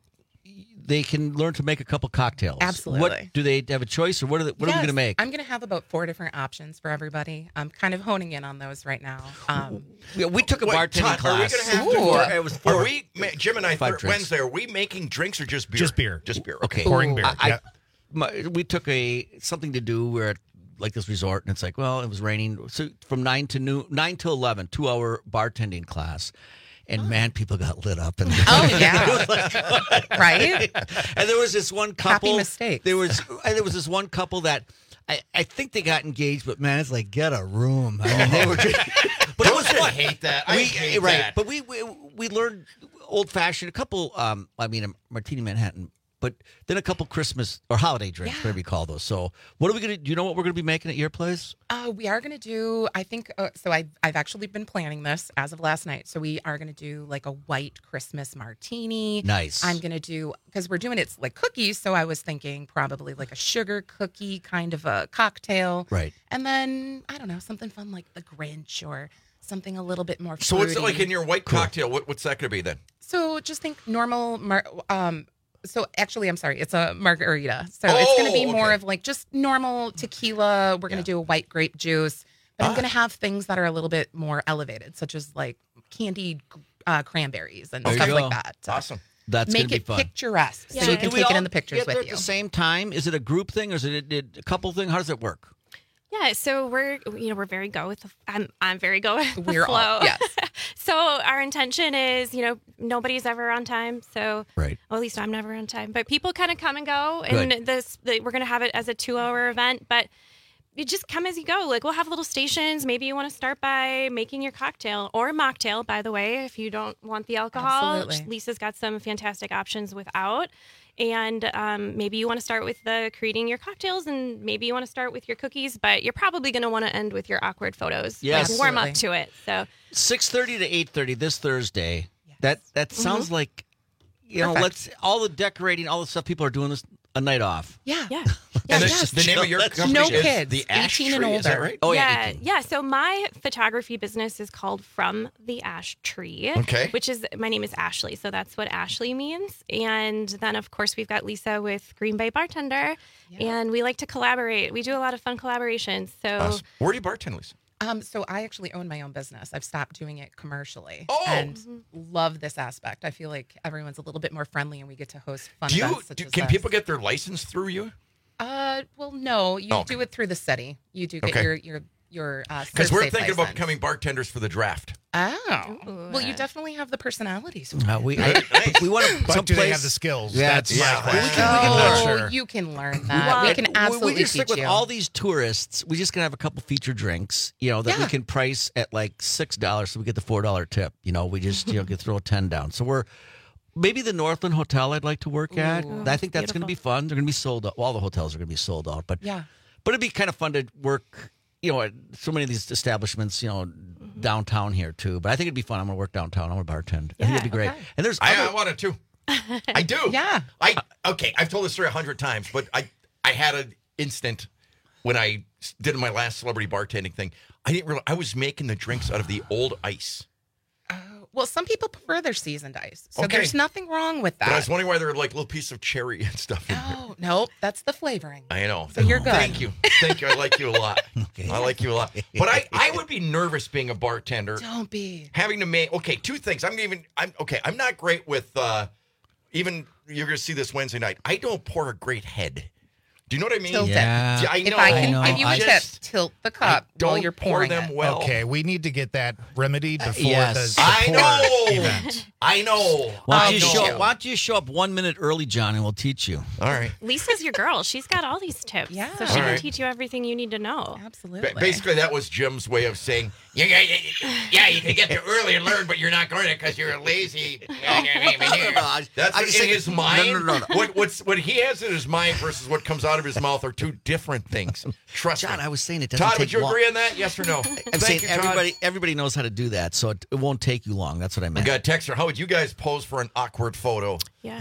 They can learn to make a couple cocktails. Absolutely. What do they have a choice, or what are we going to make? I'm going to have about 4 different options for everybody. I'm kind of honing in on those right now. We took a bartending class. Are we going to have to? It was 4. Are we, Jim and I, Wednesday? Are we making drinks or just beer? Just beer. Just beer. Okay. Pouring beer. We took something to do. We're at like this resort, and it's like, well, it was raining. So from 9 to 11, 2-hour bartending class. And man, people got lit up. And Right? And there was this one couple. Happy mistake. There was this one couple that I think they got engaged, but man, it's like, get a room. I mean, they were. But it was fun. I hate that. I hate right. that. But we learned old fashioned. A couple. A martini Manhattan. But then a couple Christmas or holiday drinks, whatever you call those. So what are we going to do? You know what we're going to be making at your place? We are going to do, I think, so I've actually been planning this as of last night. So we are going to do like a white Christmas martini. Nice. I'm going to do, because we're doing it's like cookies. So I was thinking probably like a sugar cookie kind of a cocktail. Right. And then, I don't know, something fun like the Grinch or something a little bit more fruity. So what's it like in your white cocktail? What's that going to be then? So just think normal, so actually, I'm sorry, it's a margarita. So it's going to be more of like just normal tequila. We're going to do a white grape juice. But I'm going to have things that are a little bit more elevated, such as like candied cranberries and stuff like that. Awesome. That's going Make to be it fun. picturesque so you can take it in the pictures get there with at you. the same time? Is it a group thing or is it a couple thing? How does it work? Yeah, so we're very go with the I'm very go with the We're flow. all, yes. So our intention is, nobody's ever on time. So right. Well, at least I'm never on time. But people kind of come and go, and we're going to have it as a 2-hour event. But you just come as you go. Like we'll have little stations. Maybe you want to start by making your cocktail or a mocktail. By the way, if you don't want the alcohol, Absolutely. Lisa's got some fantastic options without. And maybe you want to start with creating your cocktails, and maybe you want to start with your cookies, but you're probably going to want to end with your awkward photos. Yes. Like warm up to it. So 6:30 to 8:30 this Thursday. Yes. That sounds like, let's all the decorating, all the stuff people are doing this a night off. Yeah. And the name of your company no is kids, the Ash 18 Tree, and older. is that right? Oh, yeah. So my photography business is called From the Ash Tree. Okay. My name is Ashley, so that's what Ashley means. And then, of course, we've got Lisa with Green Bay Bartender, and we like to collaborate. We do a lot of fun collaborations. So where do you bartend, Lisa? So I actually own my own business. I've stopped doing it commercially and Mm-hmm. love this aspect. I feel like everyone's a little bit more friendly and we get to host fun Do events such as can this. people get their license through you? Well, no. You do it through the city. You do get your because we're thinking about becoming bartenders for the draft. Oh. Well, you definitely have the personalities. We want to. But do they have the skills? Yeah, That's my question. I'm Oh, you can learn that. We can absolutely we just stick teach with you. all these tourists. We're just gonna have a couple feature drinks, that we can price at like $6, so we get the $4 tip. We just can throw a 10 down. So we're maybe the Northland Hotel I'd like to work at. I think that's gonna be fun. They're gonna be sold out. All the hotels are gonna be sold out, but it'd be kind of fun to work. At so many of these establishments, downtown here too. But I think it'd be fun. I'm going to work downtown. I'm going to bartend. I think it'd be great. And there's I want it too. I do. Yeah. I've told this story 100 times, but I had an instant when I did my last celebrity bartending thing. I didn't realize I was making the drinks out of the old ice. Well, some people prefer their seasoned ice, so there's nothing wrong with that. But I was wondering why there were like little piece of cherry and stuff in there. Oh, no, that's the flavoring. I know. So you're good. Thank you. I like you a lot. I like you a lot. But I would be nervous being a bartender. Don't be. Having to make, two things. I'm not great with, even, you're going to see this Wednesday night. I don't pour a great head. Do you know what I mean? Tilt it. Yeah. I know. If I can give you a tip, just tilt the cup while you're pouring pour them it. well. Okay, we need to get that remedied before yes. the I pour know. event. I know. Why don't you show up 1 minute early, John, and we'll teach you. All right. Lisa's your girl. She's got all these tips. Yeah. So she can teach you everything you need to know. Absolutely. Basically, that was Jim's way of saying, you can get there early and learn, but you're not going to because you're lazy. That's what's in his mind. No. What he has in his mind versus what comes out of his mouth are two different things. Trust John, me. I was saying it doesn't Todd, take would you long. agree on that? Yes or no? I'm saying you, Todd. everybody knows how to do that, so it won't take you long. That's what I We meant. got a texter. How would you guys pose for an awkward photo? Yeah.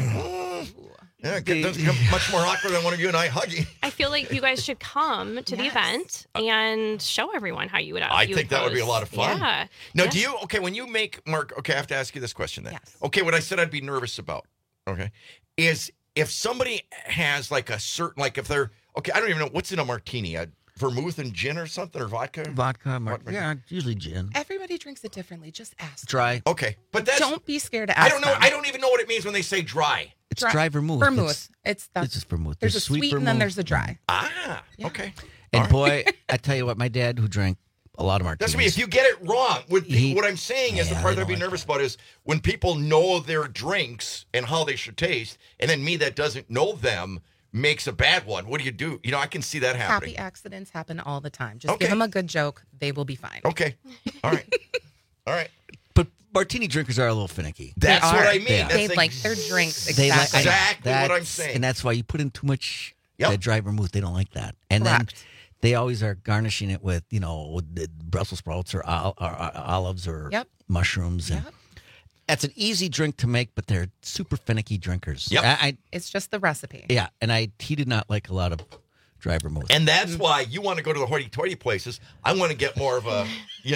It doesn't become much more awkward than one of you and I hugging. I feel like you guys should come to the event and show everyone how you would. I think that would be a lot of fun. Yeah. Now, do you, when you make, Mark, I have to ask you this question then. Yes. Okay, what I said I'd be nervous about, is if somebody has like a certain, like if they're, I don't even know, what's in a martini? A vermouth and gin or something, or vodka? Yeah, usually gin. Everybody drinks it differently. Just ask. Dry. Okay, but that's... Don't be scared to ask. I don't know. them. I don't even know what it means when they say dry. It's dry vermouth. Vermouth. It's just vermouth. There's a sweet vermouth. and then there's a dry. Okay. And boy, I tell you what, my dad, who drank a lot of martinis. That's me. If you get it wrong, what I'm saying is the part that I'd be nervous about is when people know their drinks and how they should taste, and then me that doesn't know them makes a bad one. What do you do? I can see that happening. Happy accidents happen all the time. Just give them a good joke. They will be fine. Okay. All right. All right. But martini drinkers are a little finicky. That's what I mean. They like their drinks exactly what I'm saying. And that's why you put in too much dry vermouth. They don't like that. And then they always are garnishing it with, with Brussels sprouts or olives or mushrooms. And that's an easy drink to make, but they're super finicky drinkers. Yep. It's just the recipe. Yeah, and he did not like a lot of dry vermouth. And that's why you want to go to the hoity-toity places. I want to get more of a,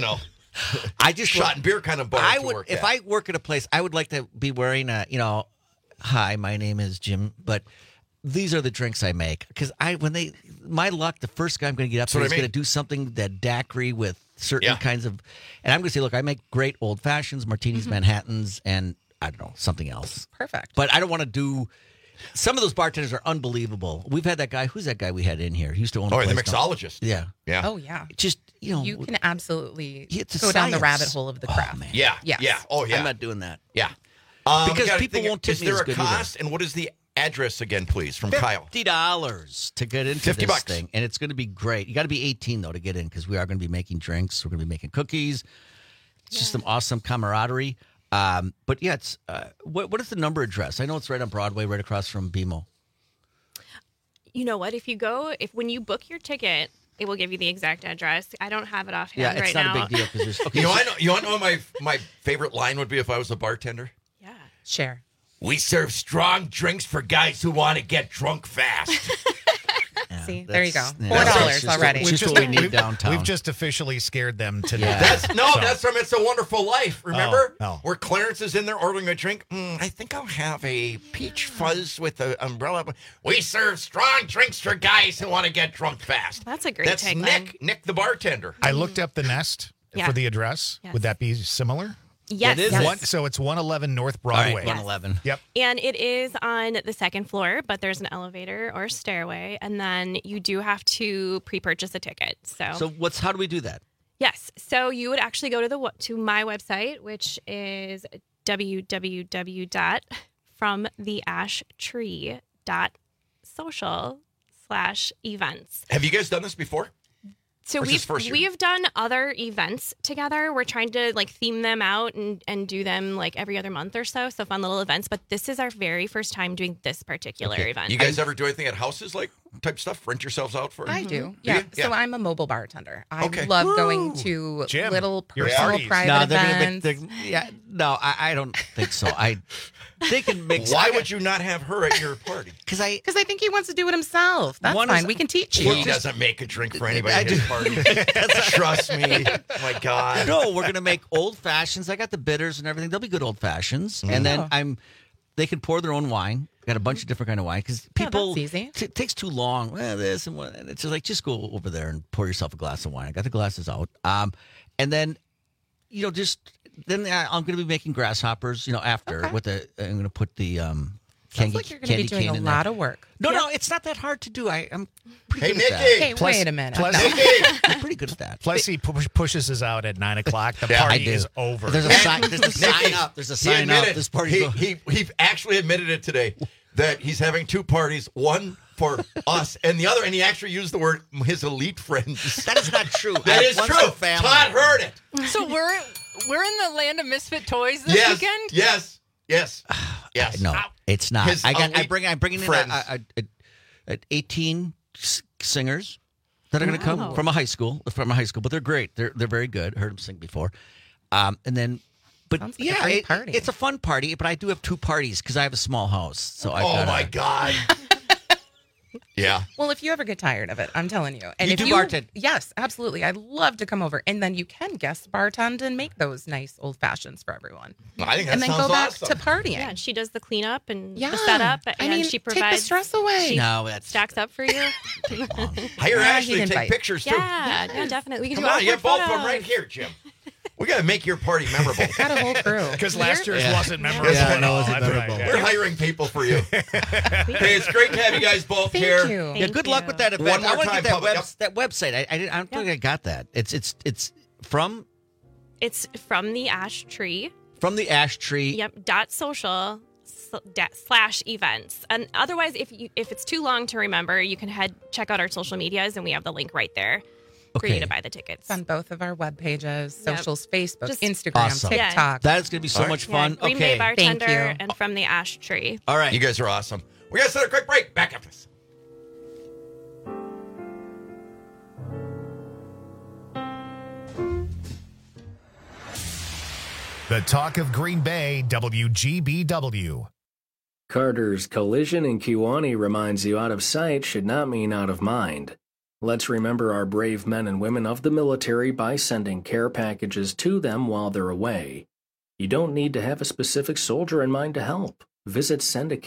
I just shot and beer kind of bar I to would, work if at. I work at a place, I would like to be wearing a, hi, my name is Jim, but these are the drinks I make. Because my luck, the first guy I'm going to get up there is going to do something that daiquiri with certain kinds of, and I'm going to say, look, I make great old fashions, martinis, Manhattans, and I don't know, something else. Perfect. But I don't want to do. Some of those bartenders are unbelievable. We've had that guy. Who's that guy we had in here? He used to own. The mixologist. Yeah. Yeah. Oh yeah. Just you can absolutely it's go down the rabbit hole of the craft. man. Yeah. Yes. Yeah. Oh yeah. I'm not doing that. Yeah. Because people won't tip Is me there as a good cost? And what is the address again, please, from Kyle? $50 to get into this $50. thing, and it's going to be great. You got to be 18 though to get in because we are going to be making drinks. We're going to be making cookies. It's just some awesome camaraderie. But yeah, it's what is the number address? I know it's right on Broadway, right across from BMO. You know what? When you book your ticket, it will give you the exact address. I don't have it offhand right now. Yeah, it's not a big deal because there's. Okay, You want to know what my favorite line would be if I was a bartender? Yeah. Share. We serve strong drinks for guys who want to get drunk fast. See, there you go. $4 already. It's just what we need downtown. We've just officially scared them today. Yeah. That's from It's a Wonderful Life. Remember? Oh. Where Clarence is in there ordering a drink. I think I'll have a peach fuzz with an umbrella. We serve strong drinks for guys who want to get drunk fast. That's a great That's tagline. Nick the bartender. I looked up the Nest for the address. Yes. Would that be similar? Yes. It is. So it's 111 North All Broadway. right, 111. Yep. And it is on the second floor, but there's an elevator or stairway, and then you do have to pre-purchase a ticket. So how do we do that? yes, so you would actually go to my website, which is www.fromtheashtree.social/events. Have you guys done this before? So we've done other events together. We're trying to theme them out and do them every other month or so. So fun little events. But this is our very first time doing this particular event. You guys ever do anything at houses type stuff? Rent yourselves out for? I do. Do Yeah. you? So I'm a mobile bartender. I Okay. love going to Jim, little your personal parties. private events. I don't think so. They can mix. Why would you not have her at your party? Because I think he wants to do it himself. That's fine. We can teach you. He doesn't make a drink for anybody at his party. Trust me. Oh my God. No, we're gonna make old fashions. I got the bitters and everything. They'll be good old fashions, and then they can pour their own wine. Got a bunch of different kind of wine because people. that's easy. It takes too long. This and what, and it's just go over there and pour yourself a glass of wine. I got the glasses out, and then then I'm going to be making grasshoppers. After with I'm going to put the Sounds like you're going to be doing a lot of work. No, it's not that hard to do. I'm pretty Hey, good at Nikki. that. Hey, wait a minute. I'm pretty good at that. Plus, he pushes us out at 9 o'clock. The party is over. There's a sign. There's a sign up. There's a sign up. This party. He actually admitted it today that he's having two parties. One for us and the other, and he actually used the word his elite friends. That is not true. That is true. Todd heard it. So we're in the land of misfit toys this weekend. Yes. No, it's not. His I'm bringing in 18 singers that are going to come from a high school, but they're great. They're very good. Heard them sing before, and then. But sounds like a great party. It's a fun party. But I do have two parties because I have a small house. So my God. Yeah. Well, if you ever get tired of it, I'm telling you. And you if do bartend. Yes, absolutely. I'd love to come over. And then you can guest bartend and make those nice old fashions for everyone. I think that and then sounds go back awesome. to partying. Yeah, and she does the cleanup and the setup, and she provides take the stress away. She that's stacks up for you. Hire Ashley to take pictures too. Yeah, definitely. We can Come do on, you have awkward both of them photos. right here, Jim. We got to make your party memorable. Got a whole crew. Because last year's wasn't memorable. Yeah, at all. wasn't memorable. We're hiring people for you. Hey, it's great to have you guys both here. Thank you. Yeah, good luck with that event. One more I want to time, get public- that website. I don't think I got that. It's from From the Ash Tree. From the Ash Tree. Yep. .social/events. And otherwise, if it's too long to remember, you can check out our social medias, and we have the link right there for you to buy the tickets. It's on both of our web pages, socials, Facebook, Just- Instagram, Awesome. TikTok. That is going to be so much fun. Green Okay. Bay Bartender Thank you. and From the Ash Tree. All right. You guys are awesome. We got to set a quick break. Back after this. The talk of Green Bay, WGBW. Carter's collision in Kewanee reminds you out of sight should not mean out of mind. Let's remember our brave men and women of the military by sending care packages to them while they're away. You don't need to have a specific soldier in mind to help. Visit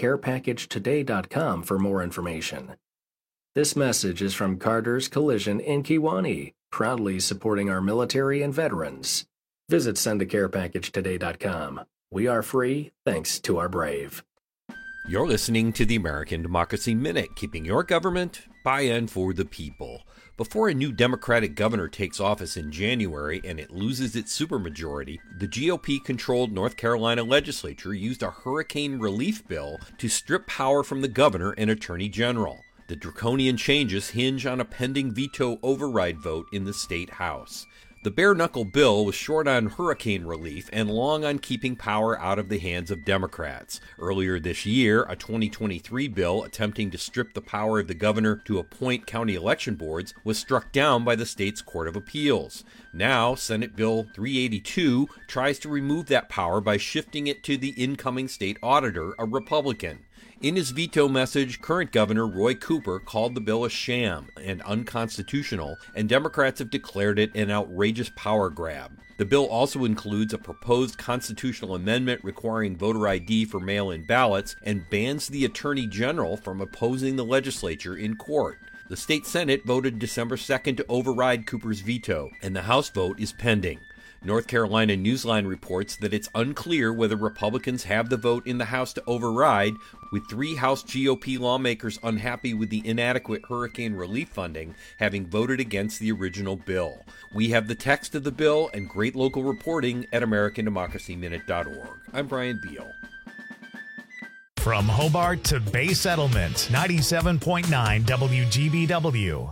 sendacarepackagetoday.com for more information. This message is from Carter's Collision in Kewanee, proudly supporting our military and veterans. Visit sendacarepackagetoday.com. We are free thanks to our brave. You're listening to the American Democracy Minute, keeping your government by and for the people. Before a new Democratic governor takes office in January and it loses its supermajority, the GOP-controlled North Carolina legislature used a hurricane relief bill to strip power from the governor and attorney general. The draconian changes hinge on a pending veto override vote in the state house. The bare-knuckle bill was short on hurricane relief and long on keeping power out of the hands of Democrats. Earlier this year, a 2023 bill attempting to strip the power of the governor to appoint county election boards was struck down by the state's Court of Appeals. Now, Senate Bill 382 tries to remove that power by shifting it to the incoming state auditor, a Republican. In his veto message, current Governor Roy Cooper called the bill a sham and unconstitutional, and Democrats have declared it an outrageous power grab. The bill also includes a proposed constitutional amendment requiring voter ID for mail-in ballots and bans the Attorney General from opposing the legislature in court. The state Senate voted December 2nd to override Cooper's veto, and the House vote is pending. North Carolina Newsline reports that it's unclear whether Republicans have the vote in the House to override, with 3 House GOP lawmakers unhappy with the inadequate hurricane relief funding having voted against the original bill. We have the text of the bill and great local reporting at AmericanDemocracyMinute.org. I'm Brian Beal. From Hobart to Bay Settlement, 97.9 WGBW.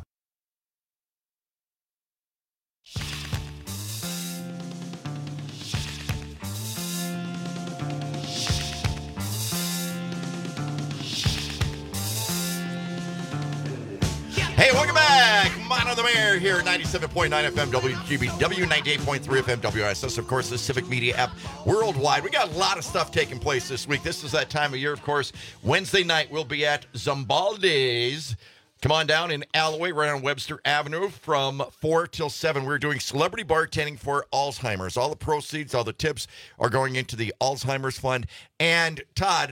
Hey, welcome back. Mono the Mayor here at 97.9 FM WGBW, 98.3 FM WSS. Of course, the Civic Media app worldwide. We got a lot of stuff taking place this week. This is that time of year, of course. Wednesday night, we'll be at Zambaldi's. Come on down in Alloway, right on Webster Avenue from 4 till 7. We're doing celebrity bartending for Alzheimer's. All the proceeds, all the tips are going into the Alzheimer's Fund. And Todd.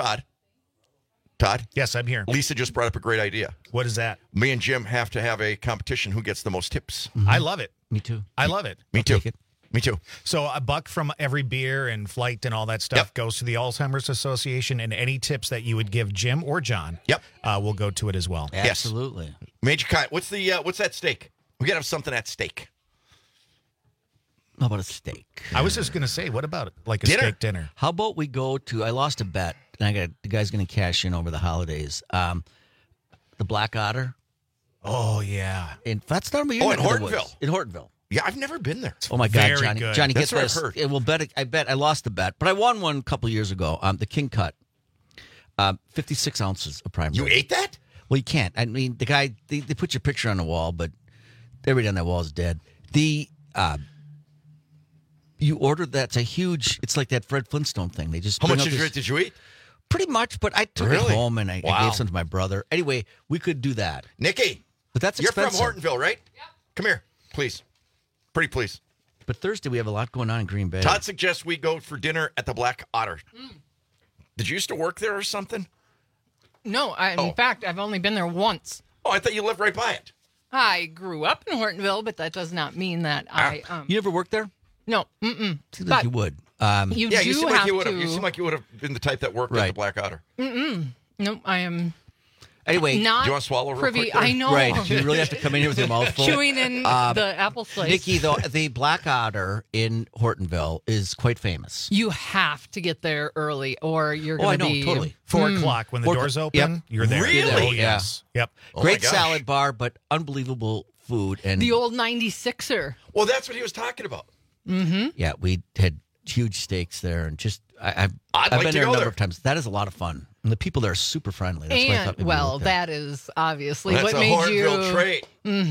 Yes, I'm here. Lisa just brought up a great idea. What is that? Me and Jim have to have a competition who gets the most tips. I love it. Me too. I love it. Me too. Me too. So $1 from every beer and flight and all that stuff goes to the Alzheimer's Association, and any tips that you would give Jim or John will go to it as well. Absolutely. Major Kai, what's that steak? We got to have something at stake. How about a steak? I was just going to say, what about it? Like a steak dinner? How about we go to, I lost a bet, and the guy's going to cash in over the holidays. The Black Otter. Oh, yeah. That's not in Hortonville. In Hortonville. Yeah, I've never been there. Oh, my God, Very Johnny. good. Johnny, That's get what this. I've heard. It will bet. I lost the bet, but I won one a couple years ago. The King Cut. 56 ounces of prime rib. You ate that? Well, you can't. I mean, the guy, they put your picture on the wall, but everybody on that wall is dead. You ordered that. It's a huge, it's like that Fred Flintstone thing. They just How much did you eat? Pretty much, but I took it home and I gave some to my brother. Anyway, we could do that. Nikki, but that's expensive. You're from Hortonville, right? Yep. Come here, please. Pretty please. But Thursday we have a lot going on in Green Bay. Todd suggests we go for dinner at the Black Otter. Did you used to work there or something? No, in fact, I've only been there once. Oh, I thought you lived right by it. I grew up in Hortonville, but that does not mean that I... You ever worked there? No. Seems like you would. You seem have like you would have. to- You seem like you would have been the type that worked at the Black Otter. Nope, I am. Anyway, not do you want to swallow real privy. quick there? I know. Right. You really have to come in here with your mouth full. Chewing in the apple slice. Nikki, though, the Black Otter in Hortonville is quite famous. You have to get there early, or you're going to be totally. 4 o'clock when the doors open. You're there. Really? Oh, yes. Yep. Great salad bar, but unbelievable food. And the old 96er. Well, that's what he was talking about. Yeah, we had huge steaks there, and just I've like been to there a go number there. of times. That is a lot of fun, and the people there are super friendly. That's why I thought And maybe well, we'd look there. that is obviously That's what a made Hornville you. trait.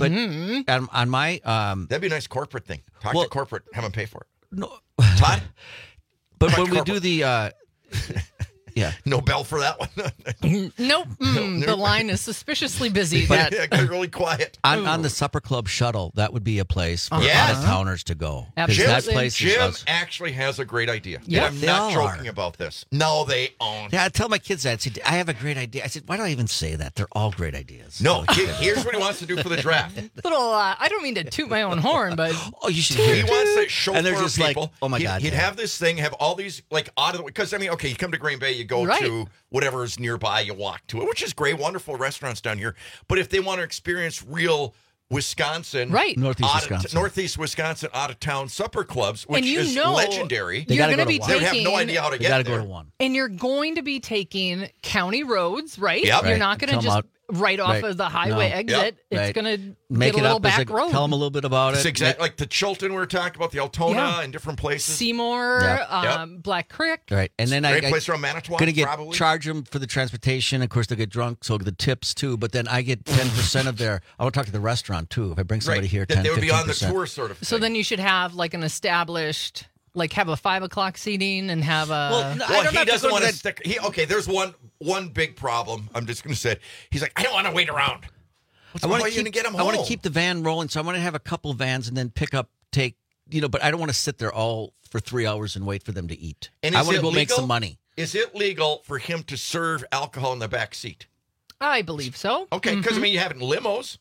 But on my That'd be a nice corporate thing. Talk to corporate, have them pay for it. no, Todd, but Talk when we corporate. do the yeah. No bell for that one. Nope. The line is suspiciously busy. Yeah, it got really quiet. On the Supper Club shuttle, that would be a place for Yes. out-of-towners to go. 'Cause Absolutely. that place Jim is actually has a great idea. Yeah, And I'm they not all joking are. about this. No, they aren't. Yeah, I tell my kids that. I said, I have a great idea. I said, why do I even say that? They're all great ideas. No, here's what he wants to do for the draft. Little. I don't mean to toot my own horn, but Oh, you should hear He it. wants to chauffeur And they're just like, people. oh my God, He'd Dad. have this thing, have all these like out of the because I mean, okay, you come to Green Bay, you go Right. to whatever is nearby, you walk to it, which is great, wonderful restaurants down here. But if they want to experience real Wisconsin, Right. Northeast Wisconsin out of town supper clubs, which And you is know legendary. They you're gotta going to go be to one. They would have no taking. idea how to They get got to there. go to one. And you're going to be taking county roads, right? Yep. You're Right. not going to Come just out. right off Right. of the highway No. exit. Yep. It's Right. going to Make get it a little up as back road. tell them a little bit about It's it. exactly like the Chilton we were talking about, the Altona Yeah. and different places. Seymour, Yep. Black Creek. Right. And then Great I place around Manitowoc, going to get probably. charge them for the transportation. Of course, they'll get drunk, so the tips too. But then I get 10% of their. I want to talk to the restaurant too. If I bring somebody Right. here, That 10, they would be on the 15%. tour sort of thing. So then you should have like an established, like have a 5 o'clock seating and have a. Well, no, I Well, don't he have to doesn't go want to that- stick. Okay, there's one big problem. I'm just going to say it. He's like, I don't want to wait around. I want How are to you going to get him home? I want to keep the van rolling, so I want to have a couple vans and then pick up, take, but I don't want to sit there all for 3 hours and wait for them to eat. And I is want to it go make legal? some money. Is it legal for him to serve alcohol in the back seat? I believe so. Okay, because I mean, you have it in limos.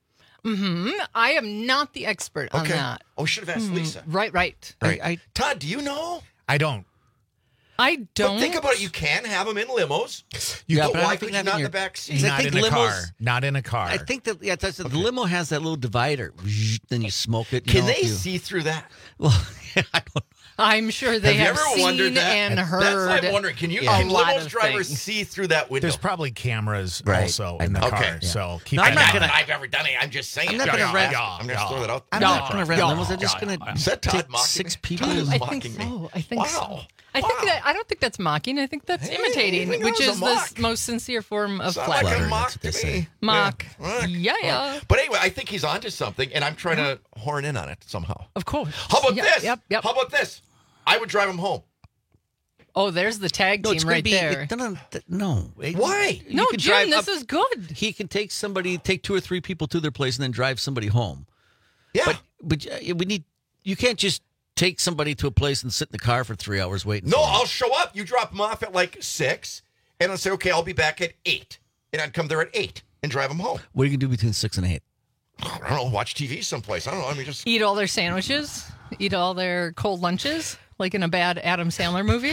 I am not the expert on Okay. that. Oh, we should have asked Lisa. Right. I Todd, do you know? I don't. I don't. But think about it. You can have them in limos. Yeah, but but I why don't could think you having not in your- the back seat? Because I Not think in a limos- car. Not in a car. I think that the limo has that little divider. Then you smoke it. Can they see through that? Well, I don't. I'm sure they have have you ever seen wondered that? and heard. That's what I'm wondering. Can a lot limos of drivers things. see through that window? There's probably cameras Right. also in the Okay. car. Yeah. So keep No, I'm that not in gonna- mind. I've ever done it. I'm just saying. I'm not gonna rent- I'm going to throw that out. I'm No, not going to rent no, limos. I'm just going Is that to Todd take mocking 6 me? people. Todd is I mocking think me. so. I think so. Wow. I don't think that's mocking. I think that's imitating, I think which that was is a the mock. most sincere form of Sound like a flattery. mock that's what to they me. say. Mock. Yeah. Yeah. But anyway, I think he's onto something, and I'm trying to horn in on it somehow. Of course. How about Yep, this? Yep. How about this? I would drive him home. Oh, there's the tag No, it's team gonna right be, there. No. Why? You No, can Jim, drive this up- is good. He can take 2 or 3 people to their place and then drive somebody home. Yeah. But we need. You can't just take somebody to a place and sit in the car for 3 hours waiting. No, for them. I'll show up. You drop him off at like 6, and I'll say, okay, I'll be back at 8. And I'd come there at 8 and drive him home. What are you gonna do between 6 and 8? I don't know, watch TV someplace. I don't know. I mean, just Eat all their sandwiches. Eat all their cold lunches, like in a bad Adam Sandler movie.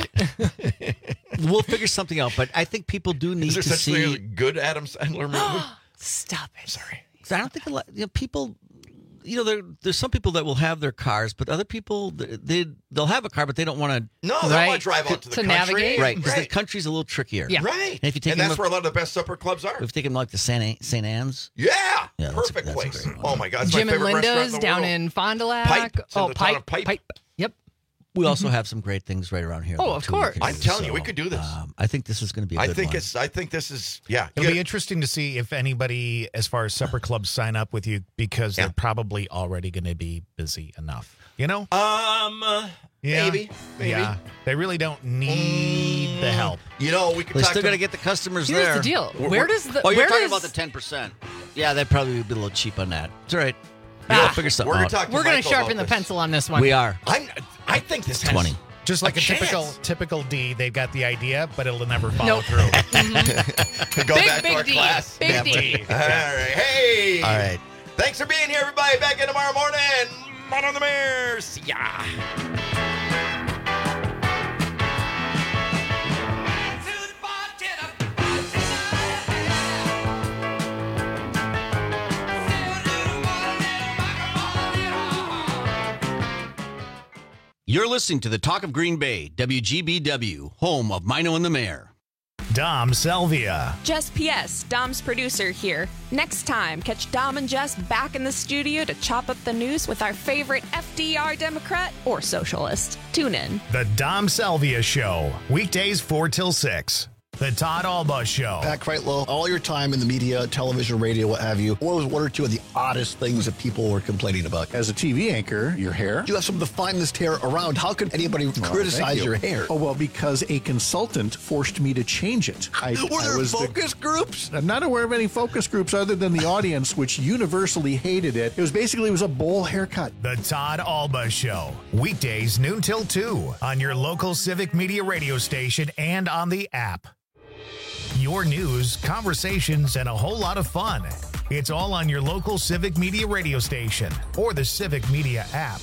We'll figure something out. But I think people do need is there to such thing as a see. good Adam Sandler movie? Stop it. Sorry. 'Cause I don't think a lot. People. There's some people that will have their cars, but other people they'll have a car, but they don't want to. No, they don't want to drive out to the country. navigate. Right, because the country's a little trickier. Yeah. Right. And if you take and them that's where a lot of the best supper clubs are. If you take them like the St. Anne's. Yeah. Yeah, that's Perfect a place. great one. Oh, my God. It's Jim my and favorite restaurant Linda's in the down world. in Fond du Lac. Pipe. It's in Oh, the town of Pipe. Pipe. Yep. We also have some great things right around here. Oh, though, of too, we course. can I'm do. telling you, So, we could do this. I think this is going to be a I good think one. this is, yeah. It'll be interesting to see if anybody, as far as supper clubs, sign up with you because they're probably already going to be busy enough. You know? Yeah. Maybe. Yeah. They really don't need the help. You know, we could They talk still to got to get the customers Here's there. the deal. Where does the? Oh, you're where talking does, about the 10%. Yeah, that'd probably be a little cheap on that. It's all right. We'll figure something We're out. going to talk to We're going to Michael sharpen about the this. pencil on this one. We are. I think this has 20. Just like a chance. typical D, they've got the idea, but it'll never follow through. Go Big, back to big our D. class. Big D. All right. Hey. All right. Thanks for being here, everybody. Back in tomorrow morning. Man on the Mayor. See ya. You're listening to the Talk of Green Bay, WGBW, home of Mino and the Mayor. Dom Salvia. Jess P.S., Dom's producer here. Next time, catch Dom and Jess back in the studio to chop up the news with our favorite FDR Democrat or socialist. Tune in. The Dom Salvia Show, weekdays 4 till 6. The Todd Alba Show. Pat Kreitlow, all your time in the media, television, radio, what have you, what was one or two of the oddest things that people were complaining about? As a TV anchor, your hair. You have some of the finest hair around. How could anybody criticize your hair? Oh, well, because a consultant forced me to change it. Were there focus groups? I'm not aware of any focus groups other than the audience, which universally hated it. It was a bowl haircut. The Todd Alba Show, weekdays noon till 2 on your local Civic Media radio station and on the app. Your news, conversations, and a whole lot of fun. It's all on your local Civic Media radio station or the Civic Media app.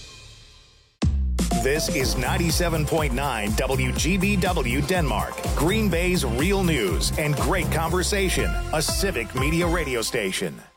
This is 97.9 WGBW Denmark, Green Bay's real news and great conversation, a Civic Media radio station.